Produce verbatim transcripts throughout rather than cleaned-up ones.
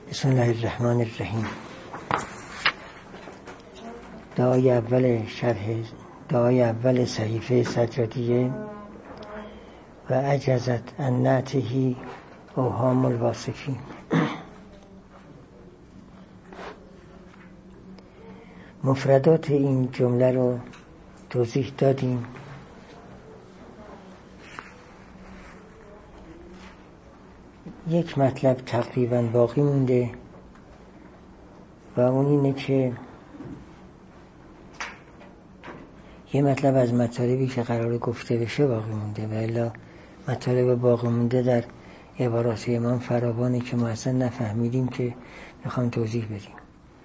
بسم الله الرحمن الرحیم. دعای اول شرح دعای اول صحیفه سجادیه و عجزت عن نعته اوهام الواصفین. مفردات این جمله رو توضیح دادیم. یک مطلب تقریبا باقی مونده و اون اینه که یه مطلب از مطالبی که قراره گفته بشه باقی مونده و الا مطالب باقی مونده در عبارات امام فراوانه که ما اصلا نفهمیدیم که میخوام توضیح بدیم.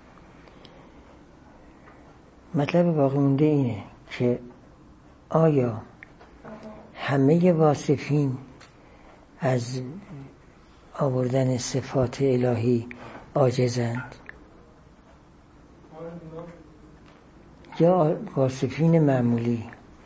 مطلب باقی مونده اینه که آیا همه واصفین از آوردن صفات الهی عاجزند یا واصفین معمولی؟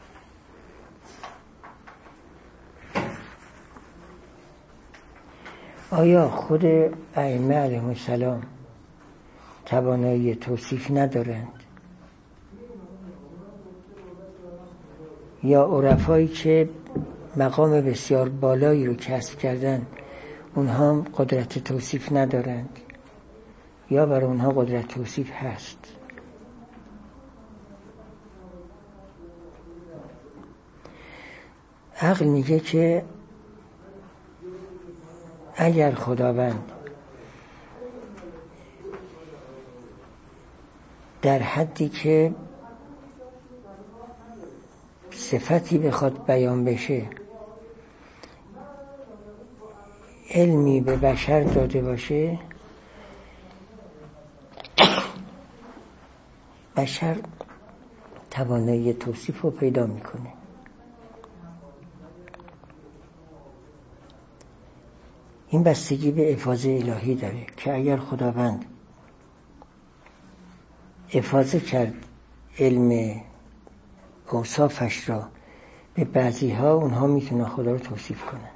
آیا خود ائمه علیهم السلام توانایی توصیف ندارند یا عرفایی که مقام بسیار بالایی رو کسب کردن اونها هم قدرت توصیف ندارند یا برای اونها قدرت توصیف هست؟ عقل میگه که اگر خداوند در حدی که صفتی بخواد بیان بشه علمی به بشر داده باشه، بشر توانایی توصیف رو پیدا میکنه. این بستگی به افاضه الهی داره که اگر خداوند افاضه کرد علم اوصافش را به بعضی ها، اونها میتونن خدا رو توصیف کنند.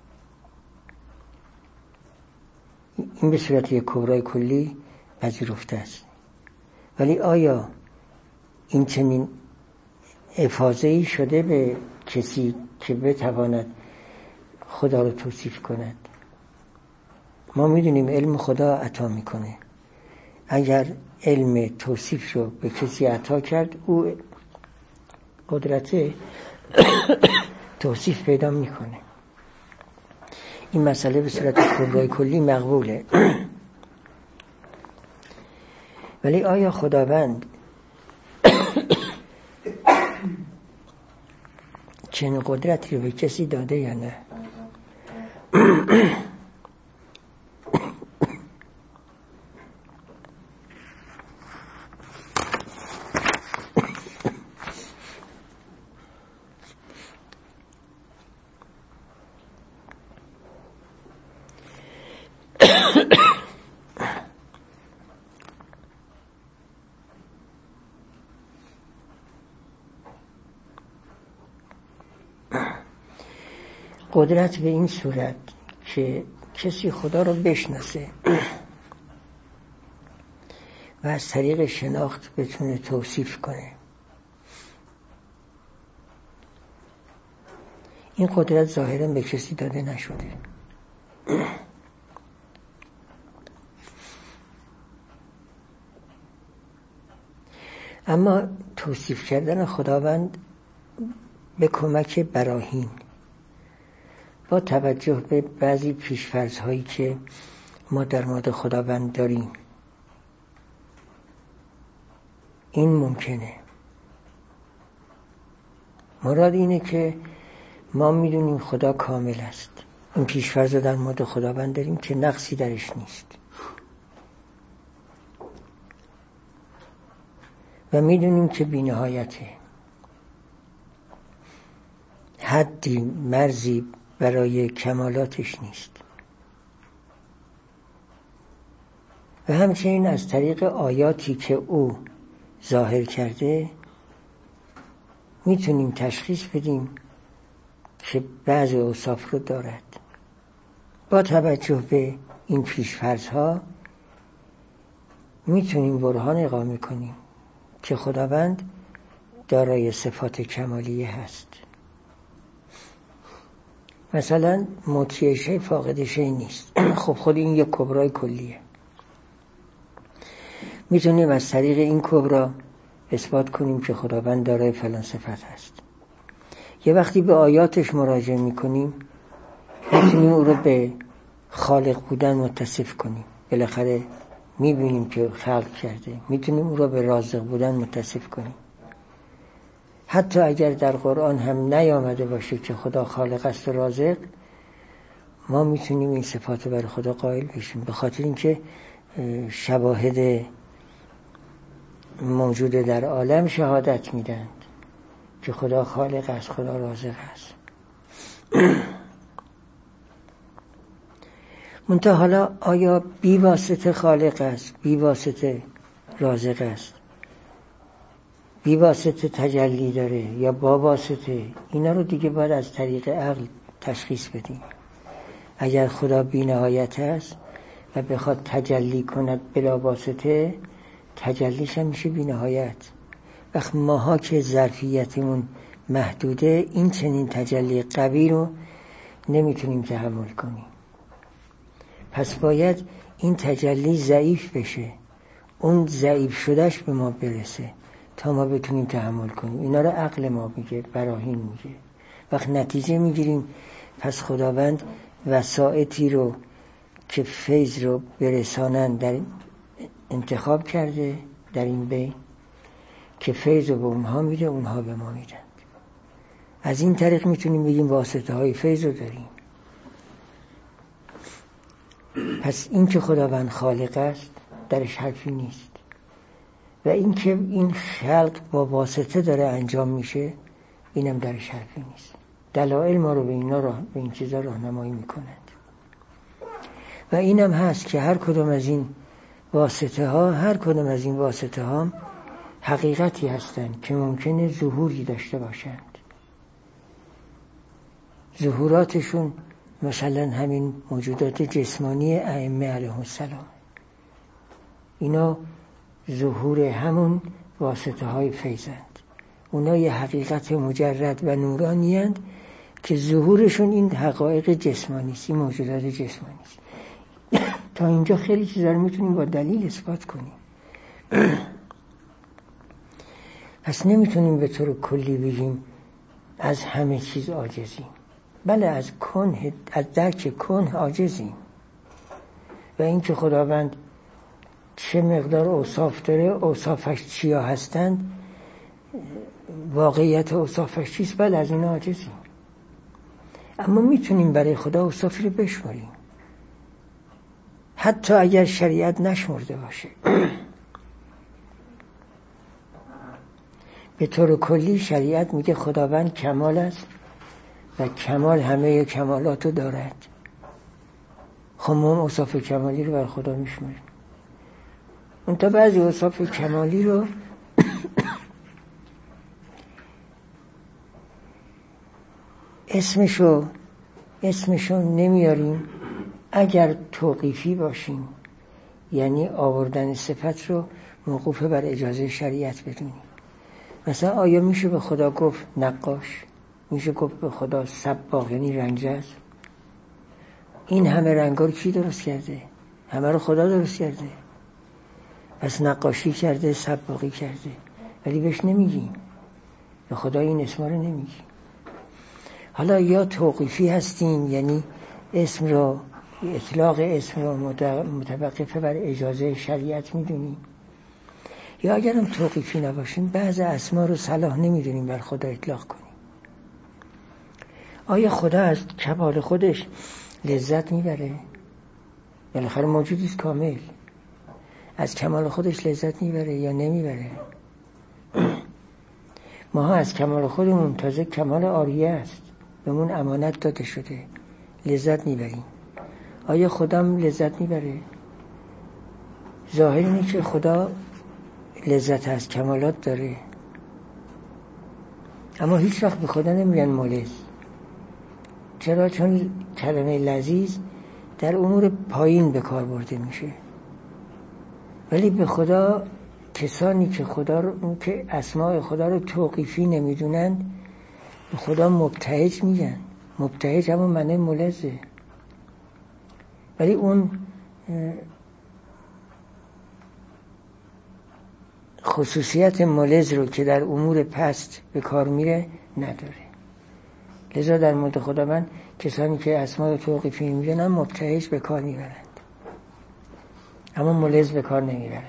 این به صورت یک کبرای کلی پذیرفته است. ولی آیا این چنین افاضه‌ای شده به کسی که بتواند خدا رو توصیف کند؟ ما میدونیم علم خدا عطا میکنه. اگر علم توصیف رو به کسی عطا کرد، او قدرت توصیف پیدا میکنه. این مسئله به صورت کبرای کلی مقبوله. ولی آیا خداوند چنین قدرتی رو به کسی داده یا نه؟ قدرت به این صورت که کسی خدا رو بشناسه و از طریق شناخت بتونه توصیف کنه، این قدرت ظاهراً به کسی داده نشده. اما توصیف کردن خداوند به کمک براهین با توجه به بعضی پیش‌فرض هایی که ما در مورد خداوند داریم، این ممکنه. مراد اینه که ما میدونیم خدا کامل است. این پیش‌فرض رو در مورد خداوند داریم که نقصی درش نیست و میدونیم که بی‌نهایته، حدی مرزی برای کمالاتش نیست. و همچنین از طریق آیاتی که او ظاهر کرده میتونیم تشخیص بدیم که بعض اوصاف رو دارد. با توجه به این پیش‌فرض‌ها میتونیم برهان اقامه کنیم که خداوند دارای صفات کمالیه هست. مثلا مطیع شی فاقد شی نیست. خب خود این یک کبرای کلیه. میتونیم از طریق این کبرا اثبات کنیم که خداوند دارای فلان صفت هست. یه وقتی به آیاتش مراجعه میکنیم میتونیم او رو به خالق بودن متصف کنیم. بالاخره میبینیم که خلق کرده. میتونیم او رو به رازق بودن متصف کنیم. حتی اگر در قرآن هم نیامده باشه که خدا خالق است و رازق، ما میتونیم این صفات رو برای خدا قائل بشیم، به خاطر اینکه شواهد موجود در عالم شهادت میدن که خدا خالق است، خدا رازق است. منتها حالا آیا بی واسطه خالق است، بی واسطه رازق است، بی واسطه تجلی داره یا با واسطه؟ اینا رو دیگه باید از طریق عقل تشخیص بدیم. اگر خدا بی نهایت است و بخواد تجلی کند بلا واسطه، تجلیش هم میشه بی نهایت. وقت ماها که ظرفیتمون محدوده، این چنین تجلی قوی رو نمیتونیم تحمل کنیم. پس باید این تجلی ضعیف بشه، اون ضعیف شدهش به ما برسه تا ما بتونیم تحمل کنیم. اینا رو عقل ما میگه، براهین میگه. وقت نتیجه میگیریم پس خداوند وسائطی رو که فیض رو برسانن در انتخاب کرده در این بین که فیض رو به اونها میده، اونها به ما میدن. از این طریق میتونیم بگیم واسطه های فیض رو داریم. پس این که خداوند خالق است درش حرفی نیست، و این که این خلق با واسطه داره انجام میشه اینم درش حرفی نیست. دلائل ما رو به اینا راه به این چیزا راهنمایی میکنند. و اینم هست که هر کدوم از این واسطه ها هر کدوم از این واسطه ها حقیقتی هستند که ممکنه ظهوری داشته باشند. ظهوراتشون مثلا همین موجودات جسمانی ائمه علیهم السلام، اینا ظهور همون واسطه های فیضند. اونا یه حقیقت مجرد و نورانی هستند که ظهورشون این حقایق جسمانی است، این موجودات جسمانی است. تا اینجا خیلی چیزا رو میتونیم با دلیل اثبات کنیم. پس نمیتونیم به طور کلی بگیم از همه چیز عاجزیم. بله از کنه، از درک کنه عاجزیم. و این که خداوند چه مقدار اوصاف داره، اوصافش چیا هستند، واقعیت اوصافش چیست، بله از این عاجزیم. اما میتونیم برای خدا اوصافی رو بشماریم حتی اگر شریعت نشمرده باشه. به طور کلی شریعت میگه خداوند کمال است و کمال همه کمالاتو دارد. خب ما اوصاف کمالی رو بر خدا میشماریم. اون تا بعضی اوصاف کمالی رو اسمشو اسمشو نمیاریم اگر توقیفی باشیم، یعنی آوردن صفت رو موقوف بر اجازه شریعت بدونیم. مثلا آیا میشه به خدا گفت نقاش؟ میشه گفت به خدا صباغ یعنی رنگرز؟ این همه رنگا رو کی درست کرده؟ همه رو خدا درست کرده. پس نقاشی کرده، صباغی کرده، ولی بهش نمیگیم، به خدا این اسما رو نمیگیم. حالا یا توقیفی هستیم، یعنی اسم رو، اطلاق اسم رو متوقف بر اجازه شریعت میدونیم، یا اگرم توقیفی نباشیم بعض اسما رو صلاح نمیدونیم بر خدا اطلاق کنیم. آیا خدا از کمال خودش لذت میبره؟ بالاخره موجودی است کامل، از کمال خودش لذت میبره یا نمیبره؟ ما از کمال خودمون تازه کمال عاریه است، بهمون امانت داده شده، لذت میبریم. آیا خدا لذت میبره؟ ظاهر اینه که خدا لذت از کمالات داره، اما هیچ وقت به خدا نمیگن مولز. چرا؟ چون کلمه لذیذ در امور پایین به کار برده میشه ولی به خدا، کسانی که خدا رو، که اسماء خدا رو توقیفی نمیدونن، به خدا مبتهج میگن. مبتهج همون معنی ملزه. ولی اون خصوصیت ملز رو که در امور پست به کار میره نداره. لذا در مورد خدا من کسانی که اسماء توقیفی میدونن مبتهج به کار میبرند، اما ملز به کار نمیبرند.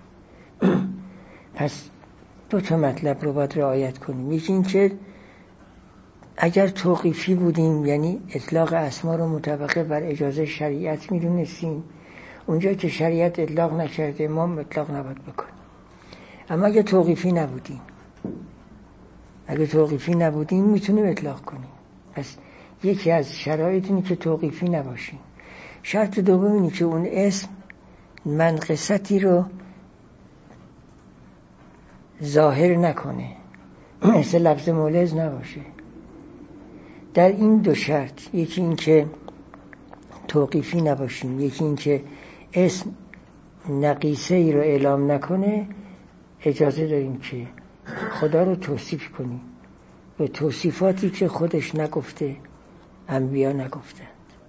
پس دو تا مطلب رو باید رعایت کنیم. یکی این که اگر توقیفی بودیم، یعنی اطلاق اسما رو مطابق بر اجازه شریعت میدونستیم، اونجا که شریعت اطلاق نکرده ما اطلاق نباید بکنیم. اما اگر توقیفی نبودیم اگر توقیفی نبودیم میتونیم اطلاق کنیم. پس یکی از شرایط اینه که توقیفی نباشیم. شرط دوم اینه که اون اسم منقصتی رو ظاهر نکنه، مثل لفظ مولز نباشه. در این دو شرط، یکی این که توقیفی نباشیم، یکی این که اسم نقیصه ای رو اعلام نکنه، اجازه داریم که خدا رو توصیف کنیم به توصیفاتی که خودش نگفته، انبیا نگفتند.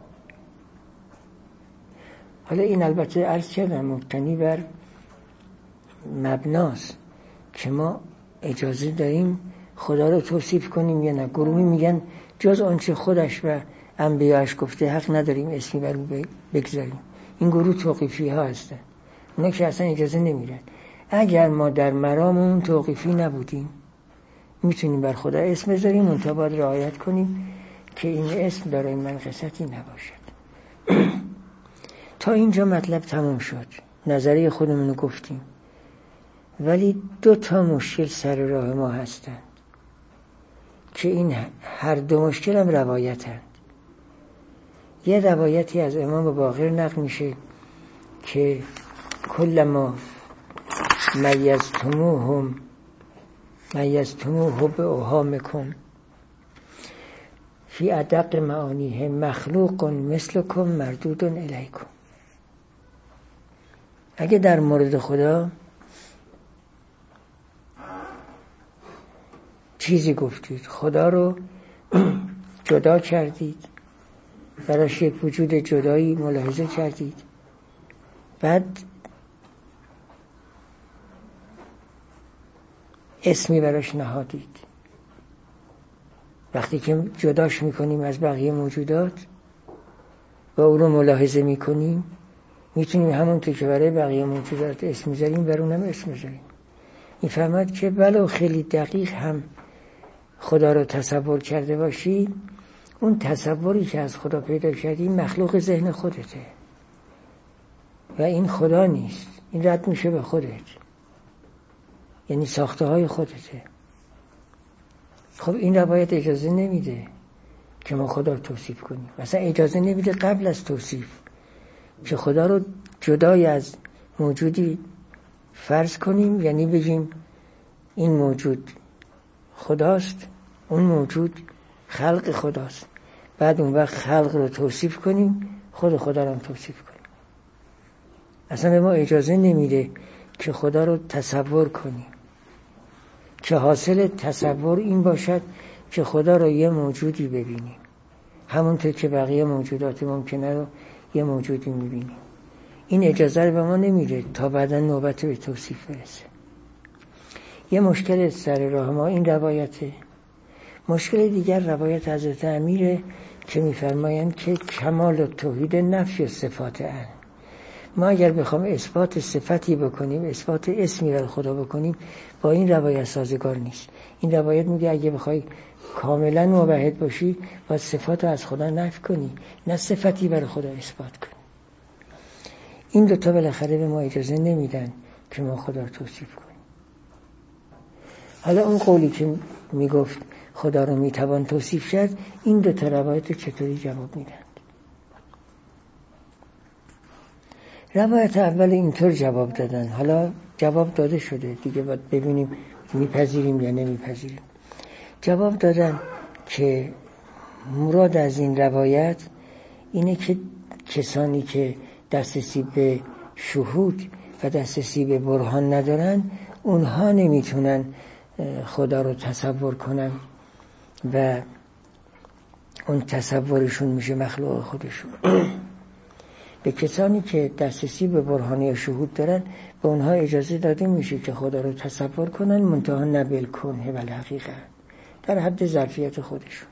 حالا این البته عرض کردم مبتنی بر مبناست که ما اجازه داریم خدا رو توصیف کنیم یا نه. گروهی میگن جز آنچه خودش و انبیاش گفته حق نداریم اسمی بر او بگذاریم. این گروه توقیفی ها هستن، اونا که اصلا اجازه نمیدن. اگر ما در مراممون توقیفی نبودیم میتونیم بر خدا اسم بذاریم، منتها باید رعایت کنیم که این اسم دارای منقصتی نباشد. تا اینجا مطلب تموم شد، نظریه خودمون رو گفتیم. ولی دو تا مشکل سر راه ما هستند که این هر دو مشکل هم روایتند. یه روایتی از امام باقر نقل میشه که کل ما میزتموهم میزتموه به اوهامکم فی ادق معانیه مخلوق مثلکم مردود الیکم. اگه در مورد خدا چیزی گفتید، خدا رو جدا کردید، براش یک وجود جدایی ملاحظه کردید، بعد اسمی براش نهادید، وقتی که جداش میکنیم از بقیه موجودات و اون رو ملاحظه میکنیم، میتونیم همونطور که برای بقیه موجودات اسم میذاریم بر اونم اسم میذاریم. این فهمد که ولو خیلی دقیق هم خدا رو تصور کرده باشی، اون تصوری که از خدا پیدا کردی مخلوق ذهن خودته و این خدا نیست، این رد میشه به خودت، یعنی ساخته های خودته. خب این روایت اجازه نمیده که ما خدا رو توصیف کنیم، مثلا اجازه نمیده قبل از توصیف که خدا رو جدای از موجودی فرض کنیم، یعنی بگیم این موجود خداست، اون موجود خلق خداست، بعد اون وقت خلق رو توصیف کنیم، خود خدا رو هم توصیف کنیم. اصلا به ما اجازه نمیده که خدا رو تصور کنیم که حاصل تصور این باشد که خدا رو یه موجودی ببینیم همونطور که بقیه موجودات ممکنه رو یه موجودی میبینیم. این اجازه رو به ما نمیده تا بعدا نوبت به توصیف برسه. یه مشکل سر راه ما این روایته. مشکل دیگر روایت حضرت امیره که میفرمایند که کمال توحید نفی صفات ان. ما اگر بخوام اثبات صفتی بکنیم، اثبات اسمی بر خدا بکنیم، با این روایت سازگار نیست. این روایت میگه اگه بخوای کاملا موحد باشی باید صفات رو از خدا نفی کنی، نه صفتی بر خدا اثبات کنی. این دوتا بالاخره به ما اجازه نمیدن که ما خدا رو توصیف کنیم. حالا اون قولی که میگفت خدا رو میتوان توصیف کرد، این دوتا روایت رو چطوری جواب میدن؟ روایت اول اینطور جواب دادن، حالا جواب داده شده دیگه، باید ببینیم میپذیریم یا نمیپذیریم. جواب دادن که مراد از این روایت اینه که کسانی که دسترسی به شهود و دسترسی به برهان ندارن، اونها نمیتونن خدا رو تصور کنن و اون تصورشون میشه مخلوق خودشون. به کسانی که دسترسی به برهان یا شهود دارن، به اونها اجازه داده میشه که خدا رو تصور کنن، منتها نه بالکنه بل حقیقت، در حد ظرفیت خودشون.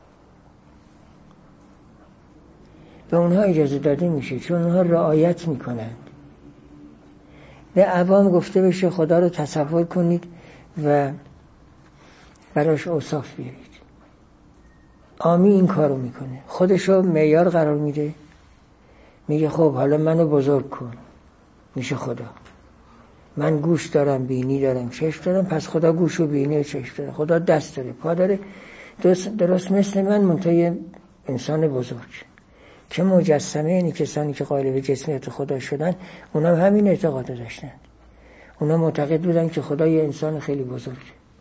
به اونها اجازه داده میشه چون اونها رعایت میکنند. به عوام گفته بشه خدا رو تصور کنید و براش اوصاف بیارید. عامی این کارو میکنه، خودشو معیار قرار میده، میگه خب حالا منو بزرگ کن، میشه خدا. من گوش دارم، بینی دارم، چشم دارم، پس خدا گوش و بینی و چشم داره، خدا دست داره، پا داره، درست, درست مثل من، منتها یه انسان بزرگ. که مجسمه، یعنی کسانی که قائل به جسمیت خدا شدن، اونا هم همین اعتقاد داشتن. اونا معتقد بودن که خدا یه انسان خیلی بزرگه.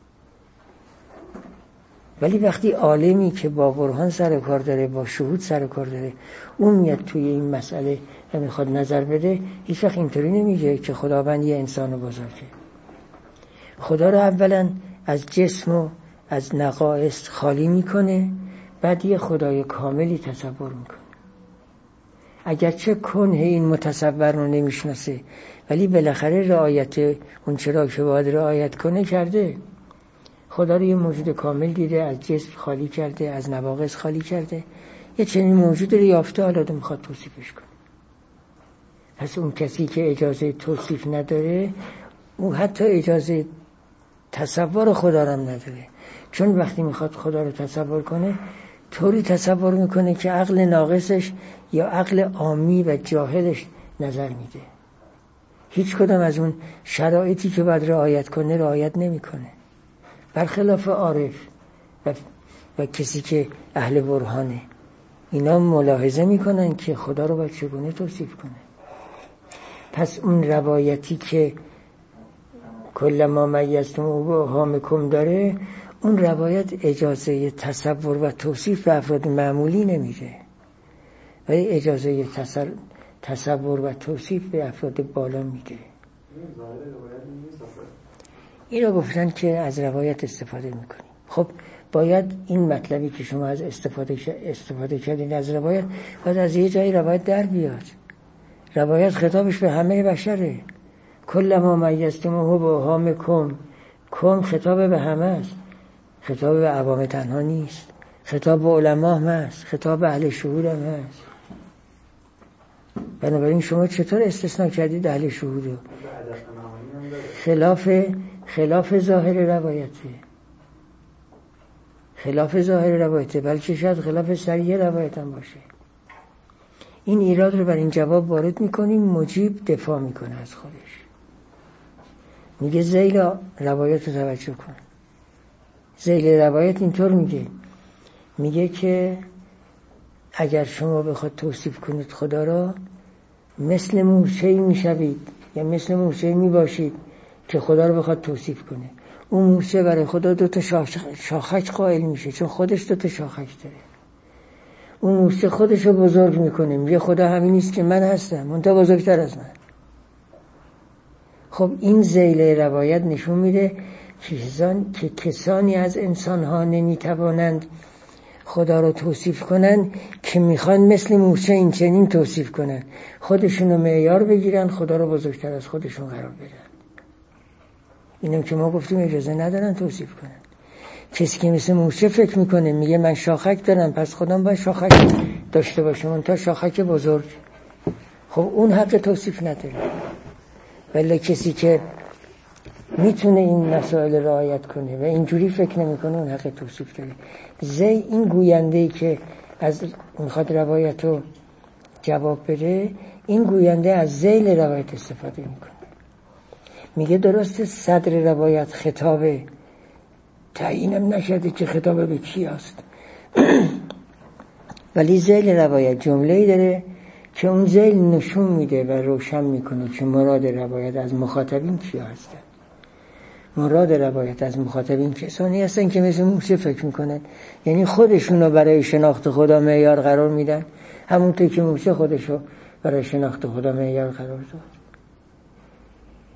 ولی وقتی عالمی که با برهان سر کار داره، با شهود سر کار داره، اون میاد توی این مسئله و میخواد نظر بده، هیچ وقت اینطوری نمیگه که خداوند یه انسان بزرگه. خدا رو اولا از جسم و از نقائص خالی میکنه، بعد یه خدای کاملی تصور میکنه. اگرچه کنه این متصور رو نمیشناسه، ولی بالاخره رعایت اون چرا که باید رعایت کنه کرده. خدا رو یه موجود کامل دیده، از جسم خالی کرده، از نواقص خالی کرده، یه چنین موجود رو یافته، حالا دو میخواد توصیفش کنه. پس اون کسی که اجازه توصیف نداره، اون حتی اجازه تصور خدا رو هم نداره. چون وقتی میخواد خدا رو تصور کنه، طوری تصور میکنه که عقل ناقصش یا عقل عامی و جاهلش نظر میده. هیچ کدام از اون شرایطی که باید رعایت کنه رعایت نمیکنه. برخلاف عارف و, و کسی که اهل برهانه، اینا ملاحظه میکنن که خدا رو باید چگونه توصیف کنه. پس اون روایتی که کل ما میزتم و هامکم داره، اون روایت اجازه تصور و توصیف به افراد معمولی نمیده، ولی اجازه تصور و توصیف به افراد بالا میده. این رو گفتن که از روایت استفاده میکنیم. خب باید این مطلبی که شما از استفاده استفاده کردین از روایت، باید از یه جایی روایت در بیاد. روایت خطابش به همه بشره. کل ما میزتموه با هامکم، کم خطاب به همه است، خطاب به عوام تنها نیست، خطاب به علما هم هست، خطاب به اهل شهود هم هست. بنابراین شما چطور استثناء کردید اهل شهود رو؟ خلاف خلاف ظاهر روایته، خلاف ظاهر روایته، بلکه شاید خلاف صریح روایت هم باشه. این ایراد رو بر این جواب وارد میکنیم، مجیب دفاع میکنه از خودش، میگه ذیل روایت رو توجه کن. ذیل روایت اینطور میگه، میگه که اگر شما بخواد توصیف کنید خدا را، مثل مورچه‌ای میشوید یا مثل مورچه‌ای میباشید که خدا رو بخواد توصیف کنه. اون مورچه برای خدا دو تا شاخک قائل میشه، چون خودش دو تا شاخک داره. اون مورچه خودش رو بزرگ میکنه، میگه خدا همین نیست که من هستم، منتها بزرگتر از من. خب این ذیل روایت نشون میده که کسانی از انسان ها نمیتوانند خدا رو توصیف کنن که میخوان مثل مورچه این چنین توصیف کنن، خودشونو معیار بگیرن، خدا رو بزرگتر از خودشون قرار بدن. اینم که ما گفتیم اجازه ندارن توصیف کنن. کسی که مثل مورچه فکر میکنه، میگه من شاخک دارم، پس خودم باید شاخک داشته باشم، تا شاخک بزرگ، خب اون حق توصیف نداره. ولی کسی که میتونه این مسائل رعایت کنه و اینجوری فکر نمیکنه، اون حق توصیف داره. زی این گوینده‌ای که از میخواد روایت رو جواب بده، این گوینده از ذیل روایت استفاده میکنه. میگه درسته صدر روایت خطابه، تعیینم نشده که خطابه به کی است، ولی ذیل روایت جمله‌ای داره که اون ذیل نشون میده و روشن میکنه که مراد روایت از مخاطبین کیا هستن. مراد روایت از مخاطبین کسانی هستن که مثل مورچه فکر میکنن، یعنی خودشونو برای شناخت خدا معیار قرار میدن، همونطور که مورچه خودشو برای شناخت خدا معیار قرار داد.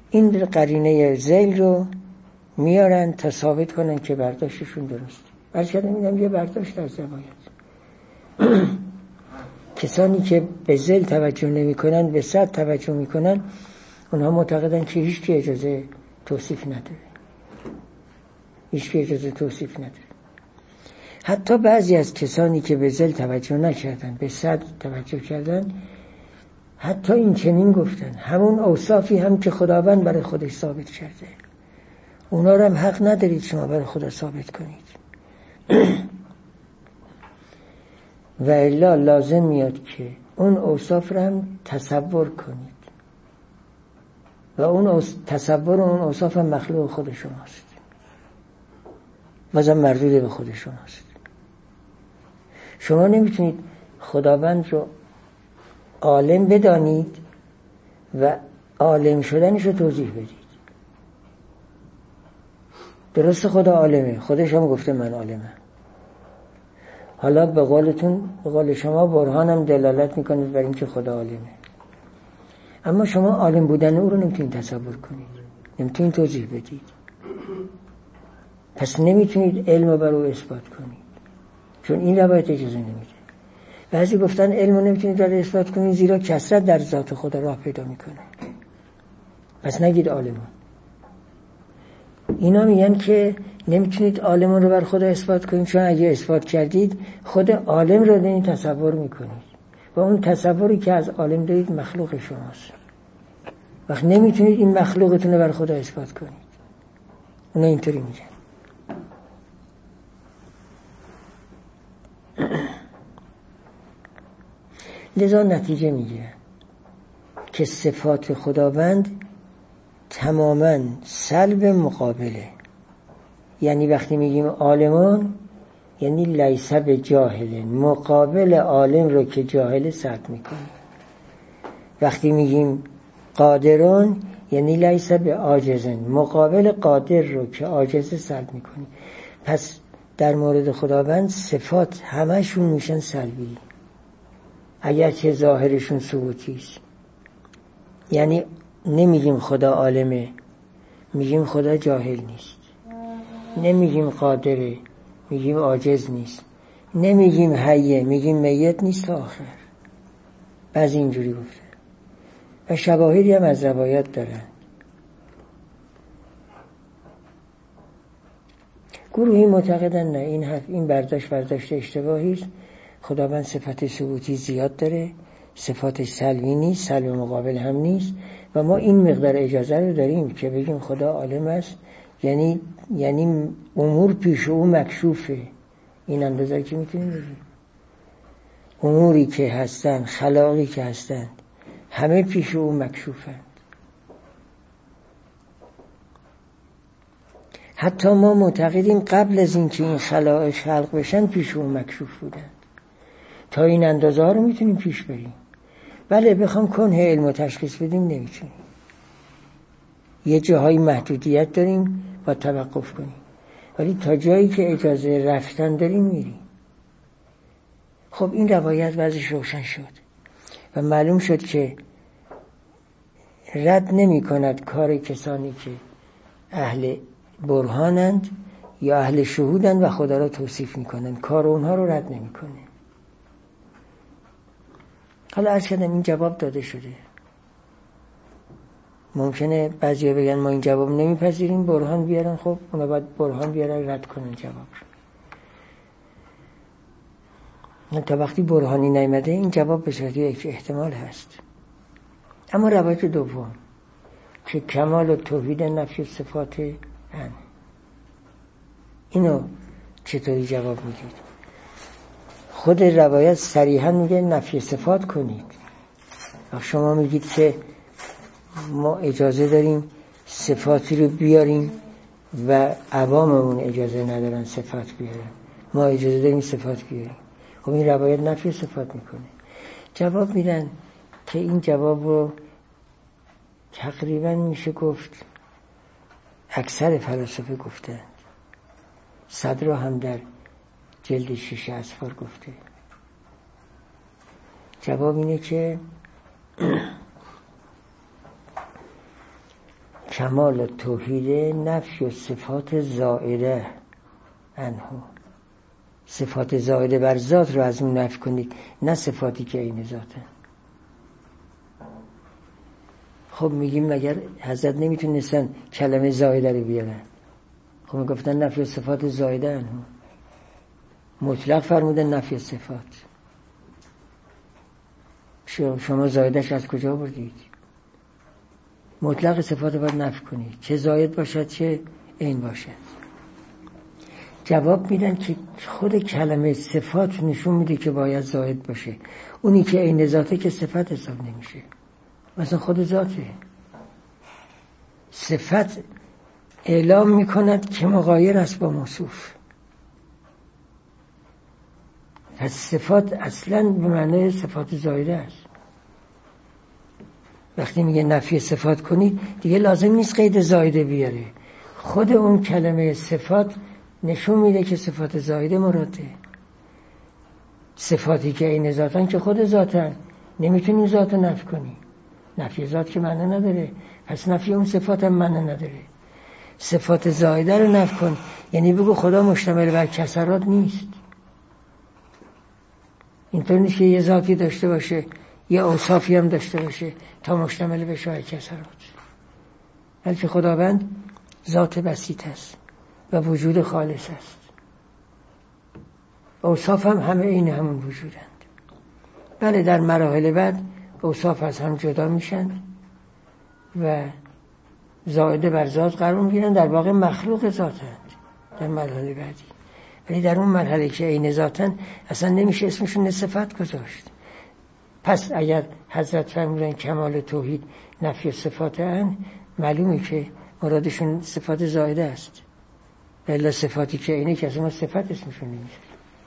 این قرینه ذیل رو میارن تا ثابت کنن که برداشتشون درست. عرض کردم اینم یه برداشت از روایت. کسانی که به ذیل توجه نمی کنن به صد توجه می کنن، اونها معتقدن که هیچ کی اجازه توصیف نداره، هیچ کی اجازه توصیف نداره. حتی بعضی از کسانی که به ذیل توجه نکردن به صد توجه کردن، حتی این چنین گفتن همون اوصافی هم که خداوند برای خودش ثابت کرده، اونا رو هم حق ندارید شما برای خدا ثابت کنید. و الا لازم میاد که اون اوصاف رو هم تصور کنید و اون تصور اون اوصاف هم مخلوق خود شماست، مثلا مردود به خود شماست. شما نمیتونید خداوند رو عالم بدانید و عالم شدنش رو توضیح بدید. درست خدا عالمه، خودش هم گفته من عالمم. حالا به قولتون، به قول شما برهانم دلالت میکنید بر اینکه خدا عالمه، اما شما عالم بودن او رو نمیتونید تصور کنید، نمیتونید توضیح بدید، پس نمیتونید علم رو بر او اثبات کنید، چون این روایت اجازه نمیده. بعضی گفتن علم رو نمیتونید در اثبات کنید زیرا کثرت در ذات خدا راه پیدا میکنه، پس نگید عالمون. اینا میگن که نمیتونید عالمون رو بر خدا اثبات کنید، چون اگه اثبات کردید خود عالم رو دارین تصور میکنید و اون تصوری که از عالم دارید مخلوق شماست. وقت نمیتونید این مخلوقتون رو بر خدا اثبات کنید. اونا اینطوری میگن. لذا نتیجه میگه که صفات خداوند تماما سلب مقابله. یعنی وقتی میگیم عالمان یعنی لیس بجاهل، مقابل عالم رو که جاهل سلب میکنه. وقتی میگیم قادران یعنی لیس بعاجزن، مقابل قادر رو که عاجز سلب میکنه. پس در مورد خداوند صفات همشون میشن سلبی، اگرچه ظاهرشون ثبوتی است. یعنی نمیگیم خدا عالمه، میگیم خدا جاهل نیست. نمیگیم قادره، میگیم عاجز نیست. نمیگیم حیه، میگیم میت نیست تا آخر. بعضی اینجوری گفته و شواهدی هم از روایات دارن. گروهی معتقدن نه، این حرف این برداشت برداشت اشتباهی است. خداوند صفت ثبوتی زیاد داره، صفاتش سلبی نیست، سلب مقابل هم نیست و ما این مقدار اجازه رو داریم که بگیم خدا عالم است. یعنی یعنی امور پیش او مکشوفه. این اندازه که میتونیم بگیم اموری که هستن، خلاقی که هستن، همه پیش او مکشوفند. حتی ما معتقدیم قبل از این که این خلائق خلق بشن پیش او مکشوف بودن. تا این اندازه ها رو میتونیم پیش بریم. بله بخوام کنه علم و تشخیص بدیم نمیتونیم، یه جاهای محدودیت داریم و توقف کنیم، ولی تا جایی که اجازه رفتن داریم میریم. خب این روایت وضعش روشن شد و معلوم شد که رد نمی کند کار کسانی که اهل برهانند یا اهل شهودند و خدا را توصیف می کنند، کار اونها رو رد نمی کنه. حالا عرض کردم این جواب داده شده. ممکنه بعضی بگن ما این جواب نمیپذیریم، برهان بیارن. خب اونا باید برهان بیارن رد کنن جواب رو. تا وقتی برهانی نیامده این جواب به صورت یک احتمال هست. اما روایت دوم که کمال و توحید نفی صفات هن، اینو چطوری جواب میدید؟ خود روایت صریحا میگه نفی صفات کنید. شما میگید که ما اجازه داریم صفاتی رو بیاریم و عواممون اجازه ندارن صفات بیارن، ما اجازه داریم صفات بیاریم. خب این روایت نفی صفات میکنه. جواب میدن که این جواب رو تقریبا میشه گفت اکثر فلاسفه گفتن. صدر هم در جلد شیشه اسفار گفته. جواب اینه که کمال توحید نفی و صفات زائده عنه. صفات زائده بر ذات رو از اون نفی کنید، نه صفاتی که عین ذاته. خب میگیم مگر حضرت نمیتونستن کلمه زائده رو بیارن؟ خب میگفتن نفی صفات زائده عنه. مطلق فرمودن نفی صفات. شما زائدش از کجا بردید؟ مطلق صفات باید نفی کنید، چه زائد باشد چه عین باشد. جواب میدن که خود کلمه صفات نشون میده که باید زائد باشه. اونی که عین ذاته که صفت حساب نمیشه، مثلا خود ذاته. صفت اعلام میکند که مغایر است با موصوف. پس صفات اصلا به معنای صفات زائده است. وقتی میگه نفی صفات کنید دیگه لازم نیست قید زائده بیاره. خود اون کلمه صفات نشون میده که صفات زائده مراده. صفاتی که عین ذاتن که خود ذاتن، نمیتونی ذات نفی کنی. نفی ذات که معنی نداره، پس نفی اون صفات هم معنی نداره. صفات زائده رو نفی کن، یعنی بگو خدا مشتمل بر کسرات نیست. اینطور نیست که یه ذاتی داشته باشه یه اوصافی هم داشته باشه تا مشتمل بشه بر کسرات. بلکه خداوند ذات بسیط است و وجود خالص است. اوصاف هم همه این همون وجودند. بله در مراحل بعد اوصاف از هم جدا میشن و زائده بر ذات قرار میگیرن، در واقع مخلوق ذاتند در مرحله بعدی. ولی در اون مرحله که عین ذاتن اصلا نمیشه اسمشون صفت گذاشت. پس اگر حضرت فرمودن کمال توحید نفی صفات ان، معلومه که مرادشون صفات زائده است. الا صفاتی که اینه که اصلا صفت اسمشون نمیشه.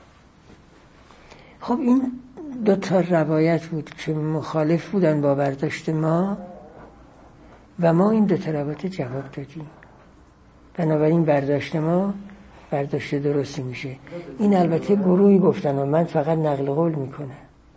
خب این دو تا روایت بود که مخالف بودن با برداشت ما و ما این دو تا روایت جواب دادیم. بنابراین برداشت ما برداشت درستی میشه. این البته گروهی گفتن و من فقط نقل قول میکنم.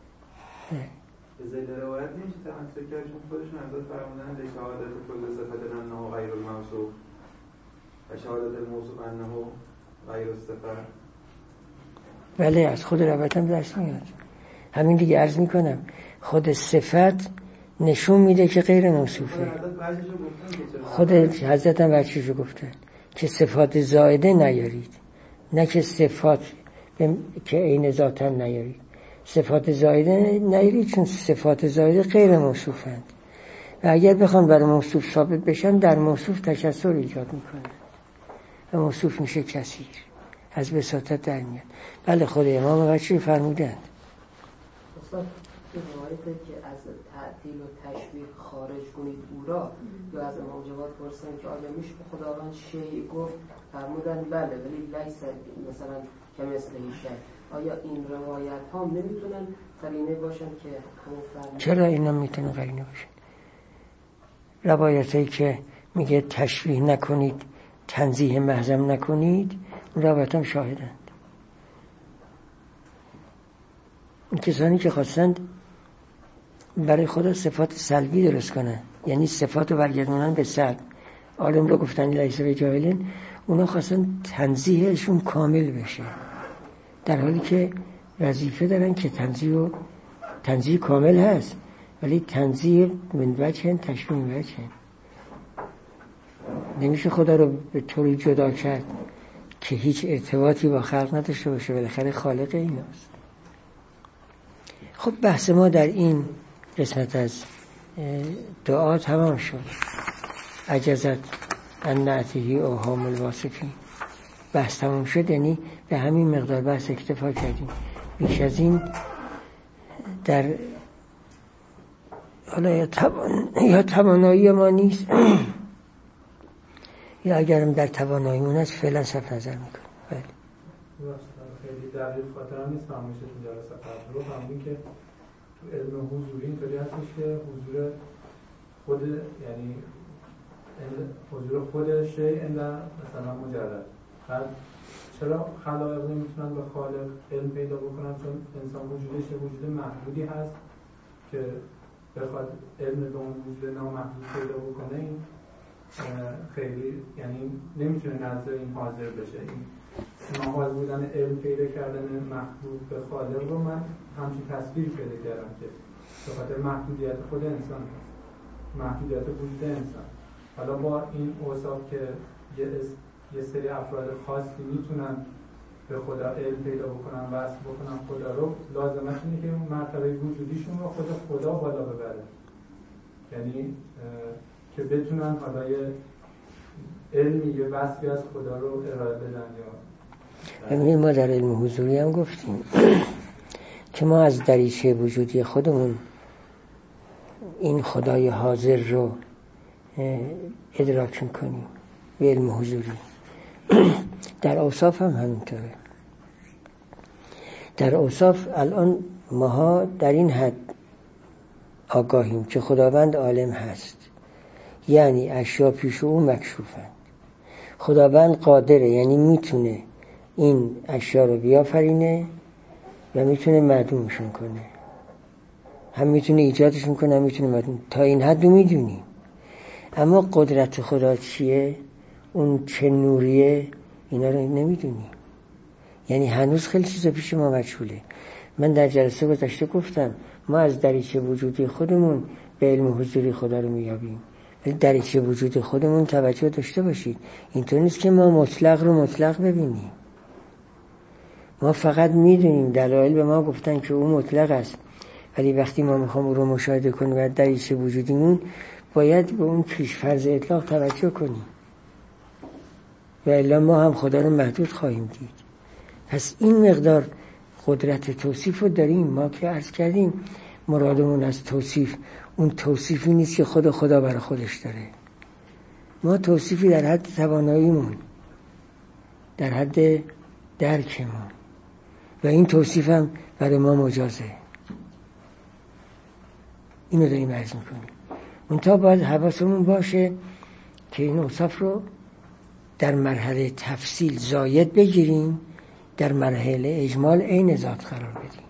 زید روایت نیست تمسک کردشون خودشون حضرت فرمودن به شهادت کل صفت انه غیر الموصوف و شهادت الموصوف انه غیر الصفت. بله از خود روایتم درست میاد. همین دیگه عرض میکنم خود صفت نشون میده که غیر موصوفه. خود حضرت هم بچه‌شو گفتن که صفات زائده نیارید، نه که صفات که عین ذاتن نیارید. صفات زائده نیارید چون صفات زائده غیر موصوفند و اگر بخوان برای موصوف ثابت بشن در موصوف تکثر ایجاد میکنن و موصوف میشه کثیر، از بساطت در میاد. بله خود امام بچه فرمودند اصلا این روایته که از تعطیل و تشبیه خارج کنید او را، یا از امام جواد پرسن که آیا میشه به خداوند شیء گفت؟ فرمودن بله ولی لیس مثلا کمثله شیء. آیا این روایت ها نمیتونن قرینه باشن که همون فرمودن؟ چرا اینا میتونن قرینه باشن؟ روایتی که میگه تشبیه نکنید تنزیه محضم نکنید اون روایت هم شاهدند. این کسانی که خواستند برای خدا صفات سلبی درست کنن، یعنی صفات رو برگردونن به سلب، عالم رو گفتن لیس بجاهلین، اونا خواستن تنزیهشون کامل بشه، در حالی که وظیفه دارن که تنزیه و تنزیه کامل هست ولی تنزیه من وجه تشبیه من وجه. نمیشه خدا رو به طوری جدا کرد که هیچ ارتباطی با خلق نداشته باشه، بالاخره خالق ایناست. خب بحث ما در این قسمت از دعا تمام شد. عجزت ان نعتهی اوهام الواصفین. بحث تمام شد، یعنی به همین مقدار بحث اکتفا کردیم. بیش از این در حالا یا, توان... یا توانایی ما نیست یا اگرم در توانایی اون هست فعلا صرف نظر میکنم. بله خیلی دقیق خاطرم نیست فرمایشتون جلسه قبل رو فرمودین که تو علم حضوری اینطوری هستش که حضور خود یعنی حضور خود شیء اندر مثلا مجرد. بعد چرا خلائق نمیتونن به خالق علم پیدا بکنن؟ چون انسان وجودش وجود محدودی هست که بخواد علم به اون وجود نامحدود پیدا بکنه. این خیلی یعنی نمیتونه نزد این حاضر بشه. این ناحاضر بودن علم پیدا کردن مخلوق به خالق رو من همچین تصویر پیدا کردم که به خاطر محدودیت خود انسان هست، محدودیت وجود انسان. حالا با این اوصاف که یه, یه سری افراد خاصی میتونن به خدا علم پیدا بکنن، وصل بکنن خدا رو، لازمش اینه که مرتبه وجودیشون رو خود خدا بالا ببره، یعنی که بتونن حالا یه علمی یه وصفی از خدا رو ارائه بدن. یا همین ما در علم حضوری هم گفتیم که ما از دریچه وجودی خودمون این خدای حاضر رو ادراک میکنیم به علم حضوری. در اوصاف هم همینطوره. در اوصاف الان ماها در این حد آگاهیم که خداوند عالم هست، یعنی اشیا پیش او مکشوفند. خداوند قادره، یعنی میتونه این اشیا رو بیافرینه و میتونه معدومشون کنه، هم میتونه ایجادشون کنه هم میتونه معدوم. تا این حد رو میدونیم. اما قدرت خدا چیه، اون چه نوریه، اینا رو نمیدونیم. یعنی هنوز خیلی چیزا پیش ما مجهوله. من در جلسه گذشته گفتم ما از دریچه وجودی خودمون به علم حضوری خدا رو میابیم، ولی دریچه وجود خودمون توجه داشته باشید. اینطور نیست که ما مطلق رو مطلق ببینیم. ما فقط میدونیم دلایل به ما گفتن که اون مطلق است، ولی وقتی ما میخوام او رو مشاهده کنیم و دریچه وجودیمون باید به اون پیش‌فرض اطلاق توجه کنیم، و الا ما هم خدا رو محدود خواهیم دید. پس این مقدار قدرت توصیف رو داریم. ما که عرض کردیم مرادمون از توصیف اون توصیفی نیست که خود خدا برای خودش داره. ما توصیفی در حد تواناییمون، در حد درکمون، و این توصیف هم برای ما مجازه. اینو داریم عرض میکنیم. منتها باید حواسمون باشه که این اوصاف رو در مرحله تفصیل زاید بگیریم، در مرحله اجمال عین ذات قرار بدیم.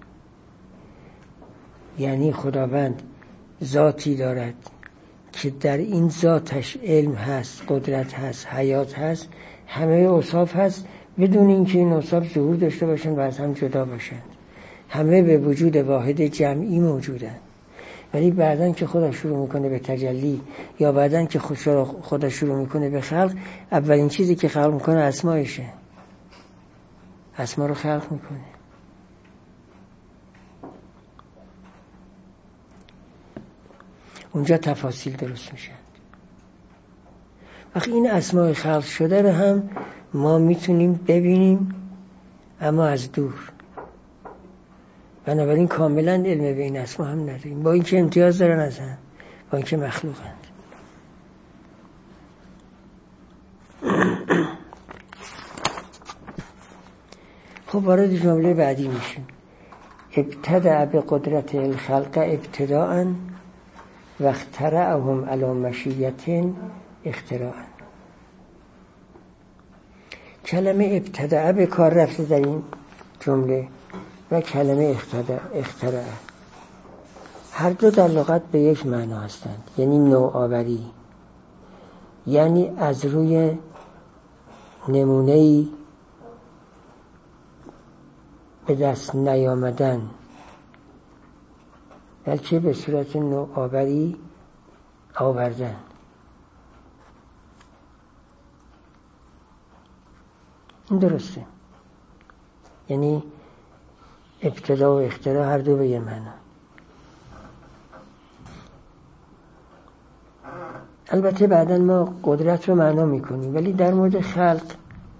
یعنی خداوند ذاتی دارد که در این ذاتش علم هست، قدرت هست، حیات هست، همه اوصاف هست، بدون اینکه این اوصاف ظهور داشته باشن و از هم جدا باشن. همه به وجود واحد جمعی موجودن. ولی بعدن که خدا شروع میکنه به تجلی، یا بعدن که خدا شروع میکنه به خلق، اولین چیزی که خلق میکنه اسمایشه. اسما رو خلق میکنه. اونجا تفاصیل درست میشن. وقتی این اسمای خلق شده رو هم ما میتونیم ببینیم، اما از دور. بنابراین کاملا علم به این اسما هم نداریم، با اینکه امتیاز دارن از هم، با اینکه مخلوقند. خب وارد جمله بعدی میشیم. ابتدأ بقدرت الخلق ابتداءً و اخترعهم علی مشیة اختراعً. کلمه ابتدأ به کار رفته در این جمله و کلمه اخترع، هر دو در لغت به یک معنا هستند، یعنی نوآوری، یعنی از روی نمونه‌ای به دست نیامدن، بلکه به صورت نوآوری آوردن. این درسته. یعنی ابتدا و اختراع هر دو به یه معنا. البته بعداً ما قدرت رو معنا میکنیم، ولی در مورد خلق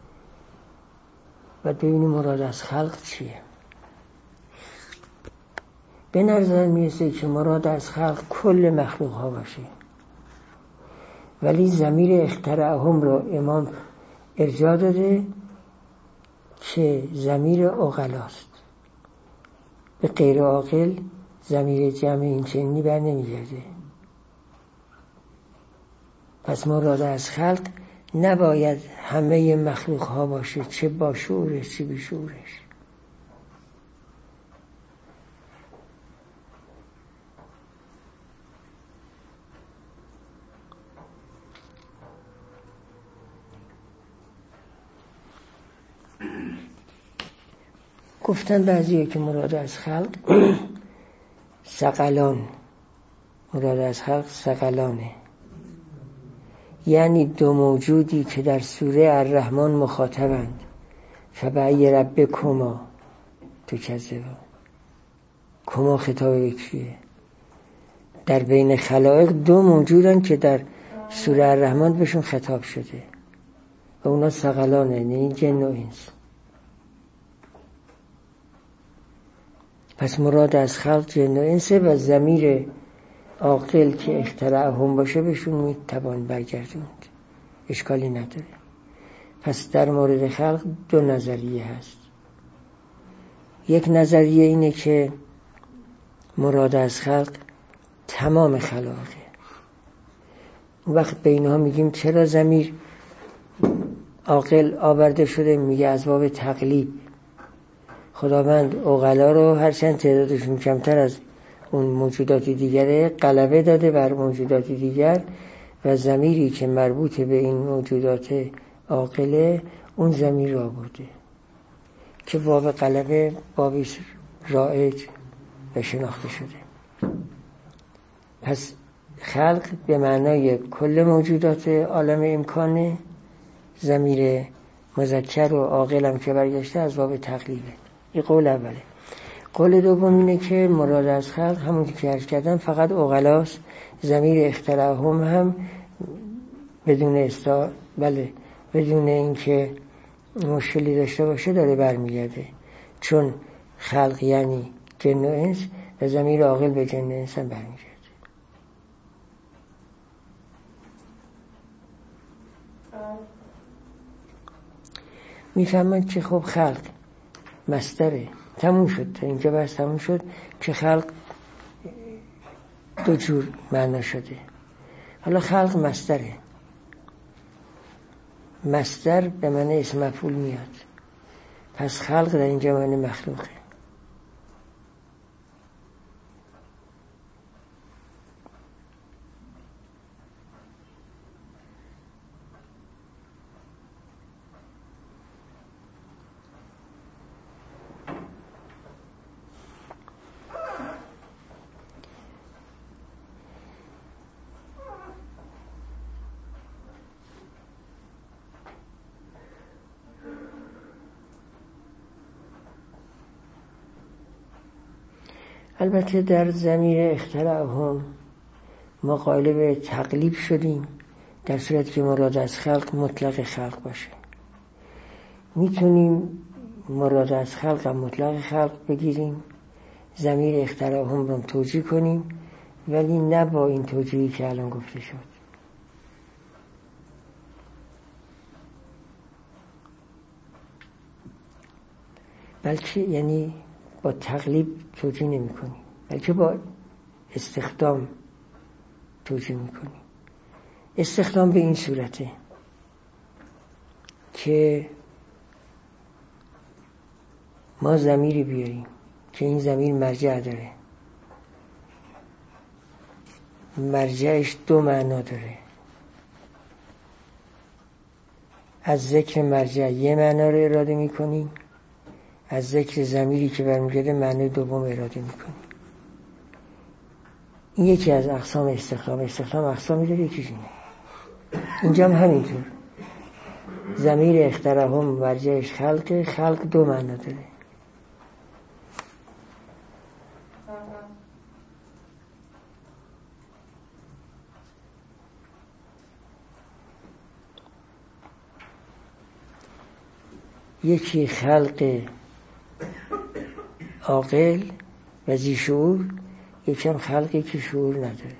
و ببینیم مراد از خلق چیه. به نظر میرسه که مراد از خلق کل مخلوق ها باشه، ولی ضمیر اخترعهم رو امام ارجاع داده که ضمیر عقلاست. به غیر عاقل ضمیر جمع این چنینی بر نمیگرده. پس مراد از خلق نباید همه مخلوق ها باشه، چه با شعورش چه بی شعورش. گفتن بعضیه که مراد از خلق ثقلان، مراد از خلق ثقلانه، یعنی دو موجودی که در سوره الرحمن مخاطبند. فبأی ربکما تکذبان. کما خطاب به کیه؟ در بین خلائق دو موجودن که در سوره الرحمن بهشون خطاب شده و اونا ثقلانه، یعنی جن و انس. پس مراد از خلق جن و انسه و ضمیر عاقل که اخترعهم باشه بهشون میتوان برگردوند، اشکالی نداره. پس در مورد خلق دو نظریه هست. یک نظریه اینه که مراد از خلق تمام خلائقه. اون وقت به اینها میگیم چرا ضمیر عاقل آورده شده؟ میگه از باب تقلیب. خداوند عقلا رو هرچند تعدادشون کمتر از اون موجودات دیگره غلبه داده بر موجودات دیگر و ضمیری که مربوط به این موجودات عاقله اون ضمیر را آورده که باب غلبه بابی رایج و شناخته شده. پس خلق به معنای کل موجودات عالم امکانه، ضمیر مذکر و عاقل هم که برگشته از باب تقلیبه. این قول اوله. قول دوم اینه که مراد از خلق همون که عرض کردم فقط عقلاست. ضمیر اخترعهم هم بدون استا بله بدون اینکه مشکلی داشته باشه داره برمیگرده، چون خلق یعنی جن و انس و ضمیر عاقل به جن و انس هم برمیگرده. میفهمن که خب خلق مصدره. تموم شد، تا اینجا بس تموم شد که خلق دو جور معنا شده. حالا خلق مصدره. مصدر به معنی اسم مفعول میاد، پس خلق در اینجا معنی مخلوقه. البته در ضمیر اخترعهم ما قائل به تقلیب شدیم در صورتی که مراد از خلق مطلق خلق باشه. میتونیم مراد از خلق هم مطلق خلق بگیریم، ضمیر اخترعهم رو توجیه کنیم، ولی نه با این توجیهی که الان گفته شد. بلکه یعنی با تقلیب توجیه نمی کنیم، بلکه با استخدام توجیه می کنیم. استخدام به این صورته که ما ضمیری بیاریم که این ضمیر مرجع داره، مرجعش دو معنا داره. از ذکر مرجع یه معنا رو اراده می کنیم، از ذکر ضمیری که برمیگرده معنی دوم اراده میکنیم. این یکی از اقسام استخدام. استخدام اقسامی داره، یکیش اینه. اینجا هم همینطور. ضمیر اخترعهم مرجعش خلق، خلق دو معنا داره. یکی خلق عاقل و ذی شعور، یکم خلقی که شعور نداره.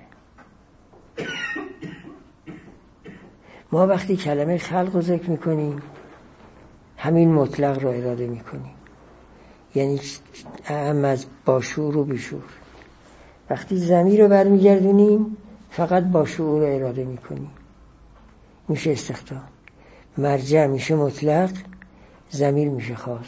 ما وقتی کلمه خلق رو ذکر میکنیم همین مطلق رو اراده میکنیم، یعنی اهم از با شعور و بی شعور. وقتی ضمیر رو برمیگردونیم فقط با شعور رو اراده میکنیم، میشه استخدام. مرجع میشه مطلق، ضمیر میشه خاص.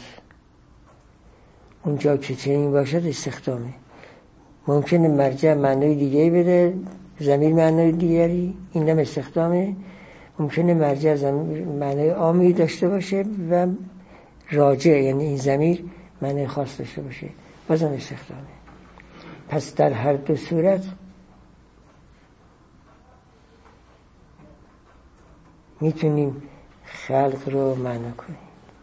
اونجا که چنین باشد استخدامه. ممکنه مرجع معنای دیگری بده، ضمیر معنای دیگری، این هم استخدامه. ممکنه مرجع ضمیر معنای عامی داشته باشه و راجع یعنی این ضمیر معنی خاص داشته باشه بازم استخدامه. پس در هر دو صورت میتونیم خلق رو معنا کنیم،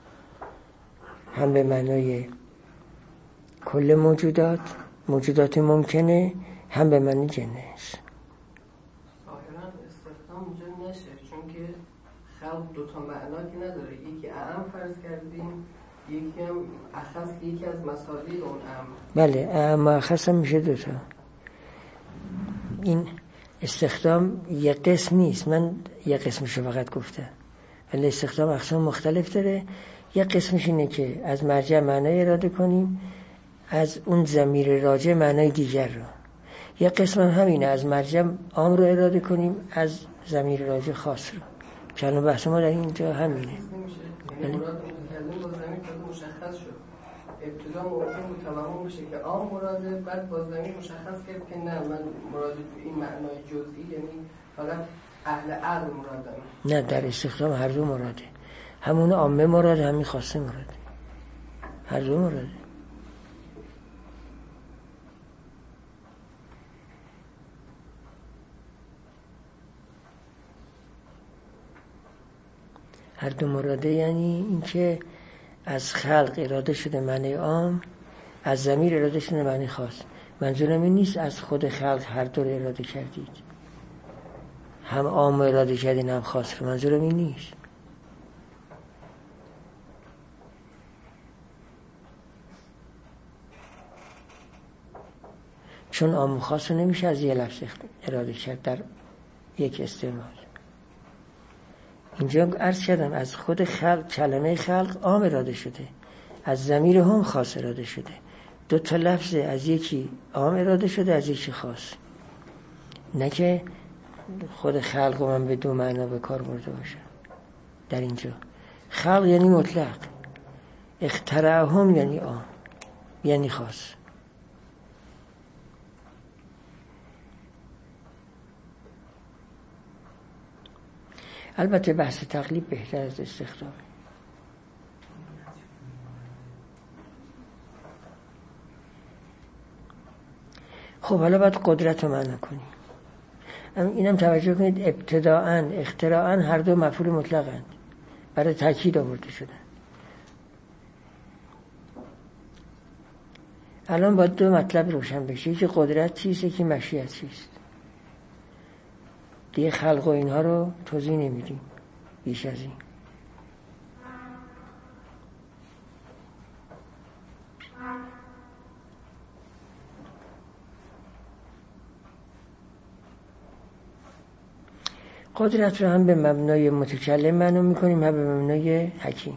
هم به معنای کل موجودات موجودات ممکنه، هم به معنی جنس. ظاهراً استخدام اینجا نشه، چون که خلق دو تا معنا که نداره، یکی اعم فرض کردیم، یکی هم اخص، یکی از مصادیق اون اعم. بله اعم و اخص هم میشه دو تا. این استخدام یک قسم نیست، من یک قسمشو فقط گفتم، ولی استخدام اقسام مختلف داره. یک قسمش اینه که از مرجع معنای اراده کنیم، از اون ضمیر راجع معنای دیگر رو. یک قسم هم همینه، از مرجع عام رو اراده کنیم، از ضمیر راجع خاص رو. چند بحث ما در اینجا همینه. یعنی مراد متکلم با ضمیر خود مشخص شد، ابتدا ممکن بود توهم بشه که عام مراده، بعد با ضمیر مشخص کرد که نه، من مراد این معنای جزئی یعنی فقط اهل عقل مرادم. نه، در استخدام هر دو مراده، همون عامه مراده، همین خاصه مراده، هر دو مراده. هر دو مراده یعنی اینکه از خلق اراده شده معنی عام، از ضمیر اراده شده معنی خاص. منظورم این نیست از خود خلق هر دو رو اراده کردید، هم عام اراده کردین هم خاص رو، منظورم این نیست. چون عام و خاص رو نمیشه از یه لفظ اراده کرد در یک استعمال. اینجا عرض کردم از خود خلق، کلمه خلق عام اراده شده، از ضمیر هم خاص اراده شده. دو تا لفظ، از یکی عام اراده شده، از یکی خاص. نه که خود خلق رو من به دو معنا به کار برده باشم. در اینجا خلق یعنی مطلق، اخترعهم یعنی عام، یعنی خاص. البته بحث تقلیب بهتر از استخدام. خب حالا باید قدرت رو معنا کنیم. اینم توجه کنید، ابتداءً اختراعاً هر دو مفعول مطلقند، برای تاکید آورده شدن. الان باید دو مطلب روشن بشه، یکی قدرت چیست، یکی مشیت چیست. دیگه خلق و اینها رو توضیح نمیدیم بیش از این. قدرت رو هم به مبنای متکلم معنا میکنیم، هم به مبنای حکیم.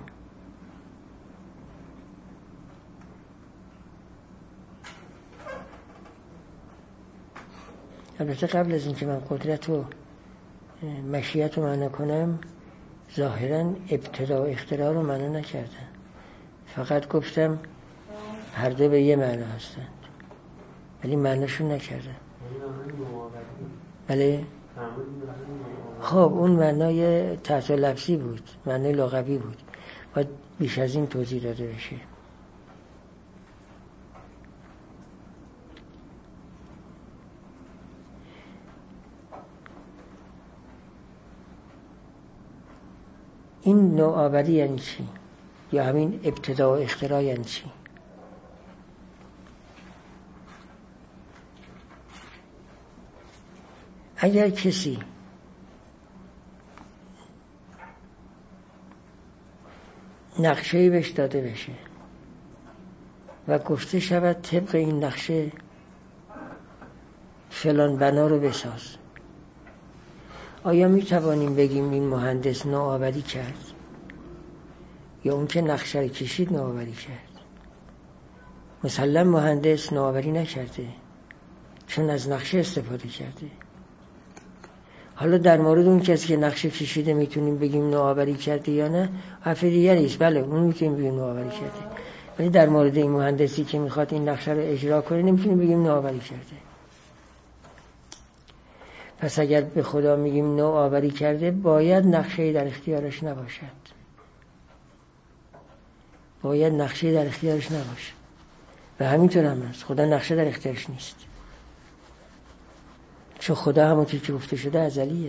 البته قبل از این که من قدرت و مشیت رو معنا کنم، ظاهراً ابتدا و اختراع رو معنا نکردم، فقط گفتم هر دو به یه معنا هستند، ولی معناشون نکردم. بله؟ خب اون معنای تحت لفظی بود، معنای لغوی بود، باید بیش از این توضیح داده بشه. این نوآوری یعنی چی؟ یا همین ابتدا و اختراع یعنی چی؟ اگر کسی نقشه‌ای بهش داده بشه و گفته شود طبق این نقشه فلان بنا رو بساز، آیا می توانیم بگیم این مهندس نوآوری کرد یا اون که نقشه رو کشید نوآوری کرد؟ مسلم مهندس نوآوری نکرده، چون از نقشه استفاده کرده. حالا در مورد اون کسی که نقشه کشیده میتونیم بگیم نوآوری کرده یا نه، حرف دیگری است. بله اون میتونیم بگیم نوآوری کرده، ولی در مورد این مهندسی که میخواد این نقشه رو اجرا کنه نمیتونیم بگیم نوآوری کرده. پس اگر به خدا میگیم نوآوری کرده، باید نقشه‌ای در اختیارش نباشد، باید نقشه در اختیارش نباشه و همینطور هم هست. خدا نقشه در اختیارش نیست، چون خدا همونطور که گفته شده ازلیه.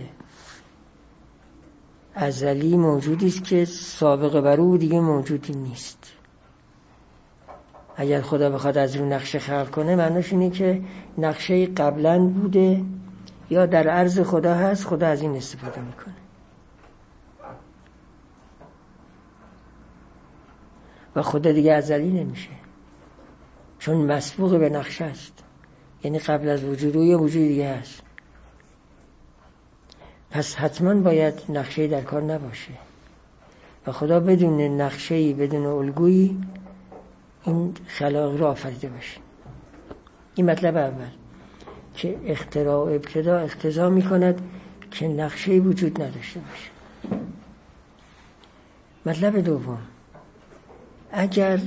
ازلی موجودی است که سابقه بر او دیگه موجودی نیست. اگر خدا بخواد از رو نقشه خلق کنه معناش اینه که نقشه قبلا بوده یا در عرض خدا هست، خدا از این استفاده میکنه. و خدا دیگه ازلی نمیشه چون مسبوق به نقشه است، یعنی قبل از وجود او یه وجود دیگه هست. پس حتما باید نقشه‌ای در کار نباشه و خدا بدون نقشه‌ای، بدون الگویی این خلائق رو آفریده باشه. این مطلب اول که اختراع و ابتدا اقتضا می‌کند که نقشه‌ای وجود نداشته باشه. مطلب دوم، اگر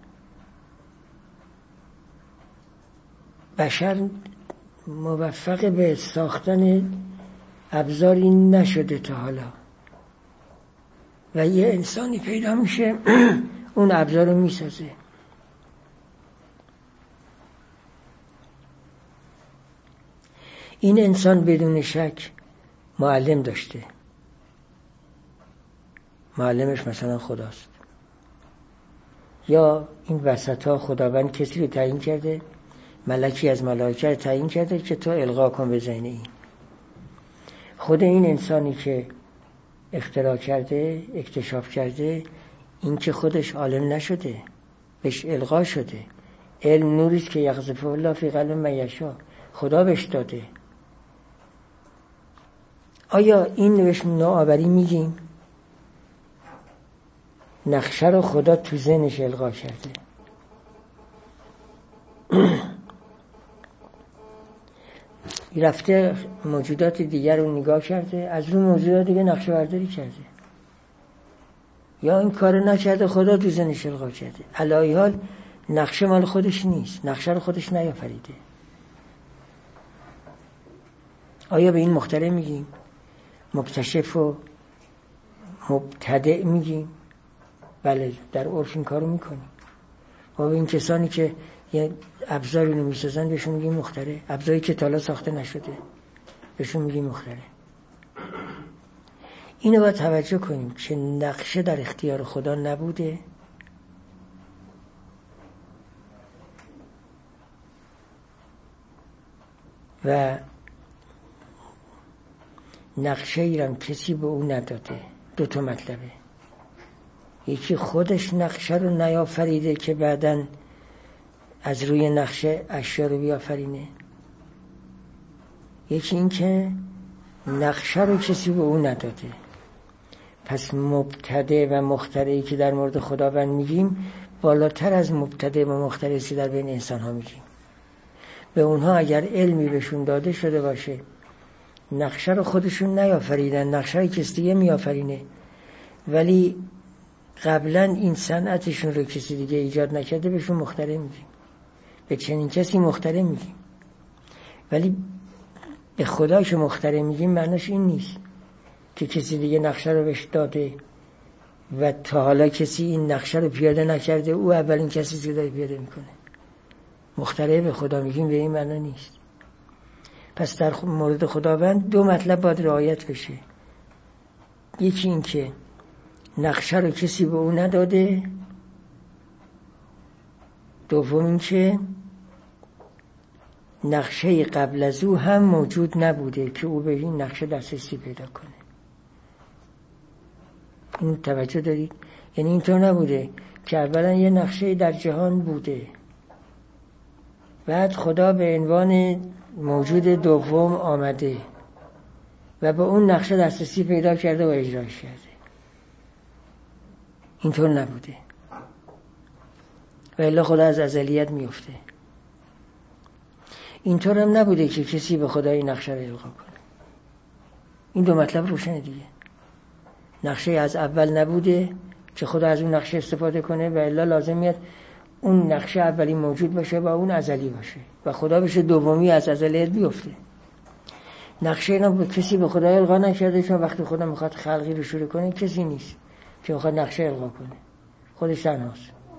بشر موفق به ساختن ابزاری نشده تا حالا و یه انسانی پیدا میشه اون ابزار رو میسازه، این انسان بدون شک معلم داشته، معلمش مثلا خداست، یا این وسطا خداوند کسی رو تعیین کرده، ملکی از ملائکه رو تعیین کرده که تو القا کن به ذهن این. خود این انسانی که اختراع کرده، اکتشاف کرده، این که خودش عالم نشده، بهش القا شده. علم نوریست که یقذف الله فی قلب من یشاء، خدا بهش داده. آیا این بهش نوآوری میگیم؟ نقشه رو خدا تو ذهنش القا کرده. رفته موجودات دیگر رو نگاه کرده، از اون موجودات دیگه نقشه برداری کرده، یا این کار نکرده، خدا تو ذهنش القا کرده. علی حال نقشه مال خودش نیست، نقشه رو خودش نیافریده. آیا به این مخترع میگیم؟ مکتشف و مبتدع میگیم؟ بله، در عرف این کارو میکنیم. و به این کسانی که یه ابزاری رو میسازن بهشون میگیم مخترع. ابزاری که تا حالا ساخته نشده بهشون میگیم مخترع. اینو باید توجه کنیم که نقشه در اختیار خدا نبوده و نقشه ایرم کسی به او نداده. دو تا مطلبه، یکی خودش نقشه رو نیافریده که بعداً از روی نقشه اشیا رو بیافرینه، یکی این که نقشه رو کسی به او نداده. پس مبتدع و مخترعی که در مورد خداوند میگیم بالاتر از مبتدع و مخترعی که در بین انسان ها میگیم. به اونها اگر علمی بهشون داده شده باشه، نقشه رو خودشون نیافریدن، نقشه رو کسی دیگه میافرینه، ولی قبلا این صنعتشون رو کسی دیگه ایجاد نکرده، بهشون مخترع میگیم. به چنین کسی مخترع میگیم. ولی به خدا که مخترع میگیم معناش این نیست که کسی دیگه نقشه رو بهش داده و تا حالا کسی این نقشه رو پیاده نکرده، او اولین کسی که داره پیاده میکنه. مخترع به خدا میگیم به این معنا نیست. پس در مورد خداوند دو مطلب باید رعایت بشه. یکی این که نقشه رو کسی به او نداده، دوم این که نقشه قبل از او هم موجود نبوده که او به این نقشه دسترسی پیدا کنه. این توجه دارید؟ یعنی اینطور نبوده که اولا یه نقشه در جهان بوده، بعد خدا به عنوان موجود دوم آمده و به اون نقشه دسترسی پیدا کرده و اجراش کرده. اینطور نبوده و الا خدا از ازلیت میفته. اینطور هم نبوده که کسی به خدا این نقشه رو القا کنه. این دو مطلب روشنه دیگه. نقشه از اول نبوده که خدا از اون نقشه استفاده کنه و الا لازم میاد اون نقشه اولی موجود باشه و اون ازلی باشه و خدا بشه دومی، از ازلیت بیفته. نقشه اینا کسی به خدا القا نکرده، چون وقتی خدا میخواد خلقی رو شروع کنه کسی نیست که بخواد نقشه القا کنه، خودش تنهاست.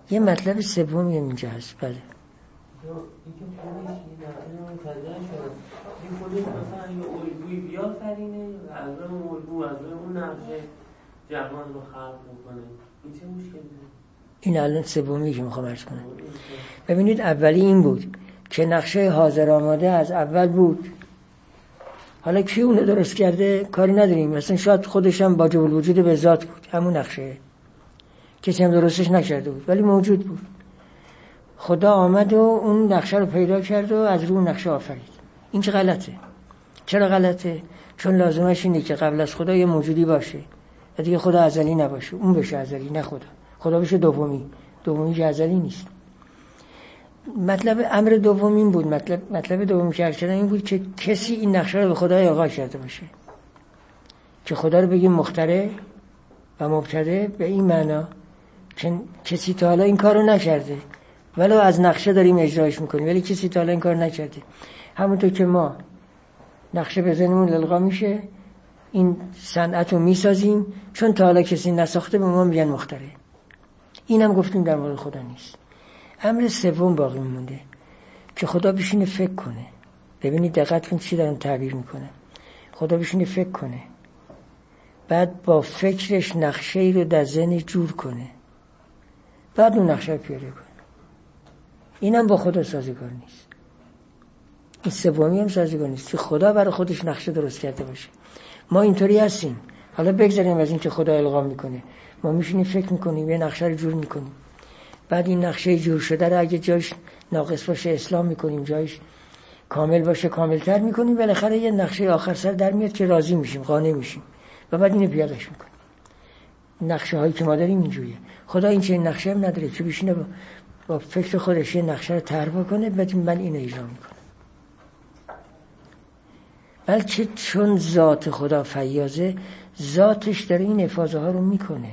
یه مطلب سومی اینجا هست. بله اینکه خودش اینو متوجه شد این خودش مثلا یه الگویی بیافرینه و از اون الگو از اون نقشه جهان رو خلق میکنه. این چه مشکلی داره؟ این الان سومی که میخوام عرض کنم. ببینید اولی این بود که نقشه حاضر آماده از اول بود، حالا کی اونو درست کرده کاری نداریم، مثلا شاید خودش هم با جبل وجود به ذات بود، همون نقشه کسی هم درستش نکرده بود ولی موجود بود. خدا آمد و اون نقشه رو پیدا کرد و از روی نقشه آفرید. این که غلطه. چرا غلطه؟ چون لازمش اینه که قبل از خدا یه موجودی باشه و دیگه خدا ازلی نباشه، اون بشه ازلی نه خدا. خدا بشه دومی، دومی که ازلی نیست. مطلب امر دوم این بود، مطلب مطلب دومی که عرض کردم این بود که کسی این نقشه رو به خدا القا کرده باشه که خدا رو بگیم مخترع و مبتدع به این معنا که کسی تا حالا این کارو نکرده ولو از نقشه داریم اجراش میکنیم ولی کسی تا حالا این کار نکرده. همونطور که ما نقشه به ذهنمون القا میشه این صنعت رو میسازیم، چون تا حالا کسی نساخته به ما میگن مخترع. اینم گفتیم در مورد خدا نیست. امر سوم باقی مونده که خدا بشینه فکر کنه. ببینید دقت کنید چی دارم تعبیر میکنم. خدا بشینه فکر کنه، بعد با فکرش نقشه ای رو در ذهن جور کنه، بعد اون نقشه رو پیاده کنه. اینم با خدا سازگار نیست. این سومی هم سازگار نیست که خدا برای خودش نقشه درست کرده باشه. ما اینطوری هستیم. حالا بگذاریم از این که خدا القا میکنه، ما میشینیم فکر میکنیم یه نقشه رو جور میکنیم، بعد این نقشه جور شده رو اگه جایش ناقص باشه اصلاح میکنیم، جایش کامل باشه کاملتر میکنیم، بالاخره یه نقشه آخر سر در میاد که راضی میشیم، قانع میشیم و بعد اینو پیادهش میکنیم. نقشه هایی که ما داریم اینجوریه. خدا این چه نقشه هم نداره که بشینه با, با فکر خودش یه نقشه رو طرح کنه بعد من اینو اجرا میکنم. بلکه چون ذات خدا فیاضه، ذاتش داره این افاضه ها رو میکنه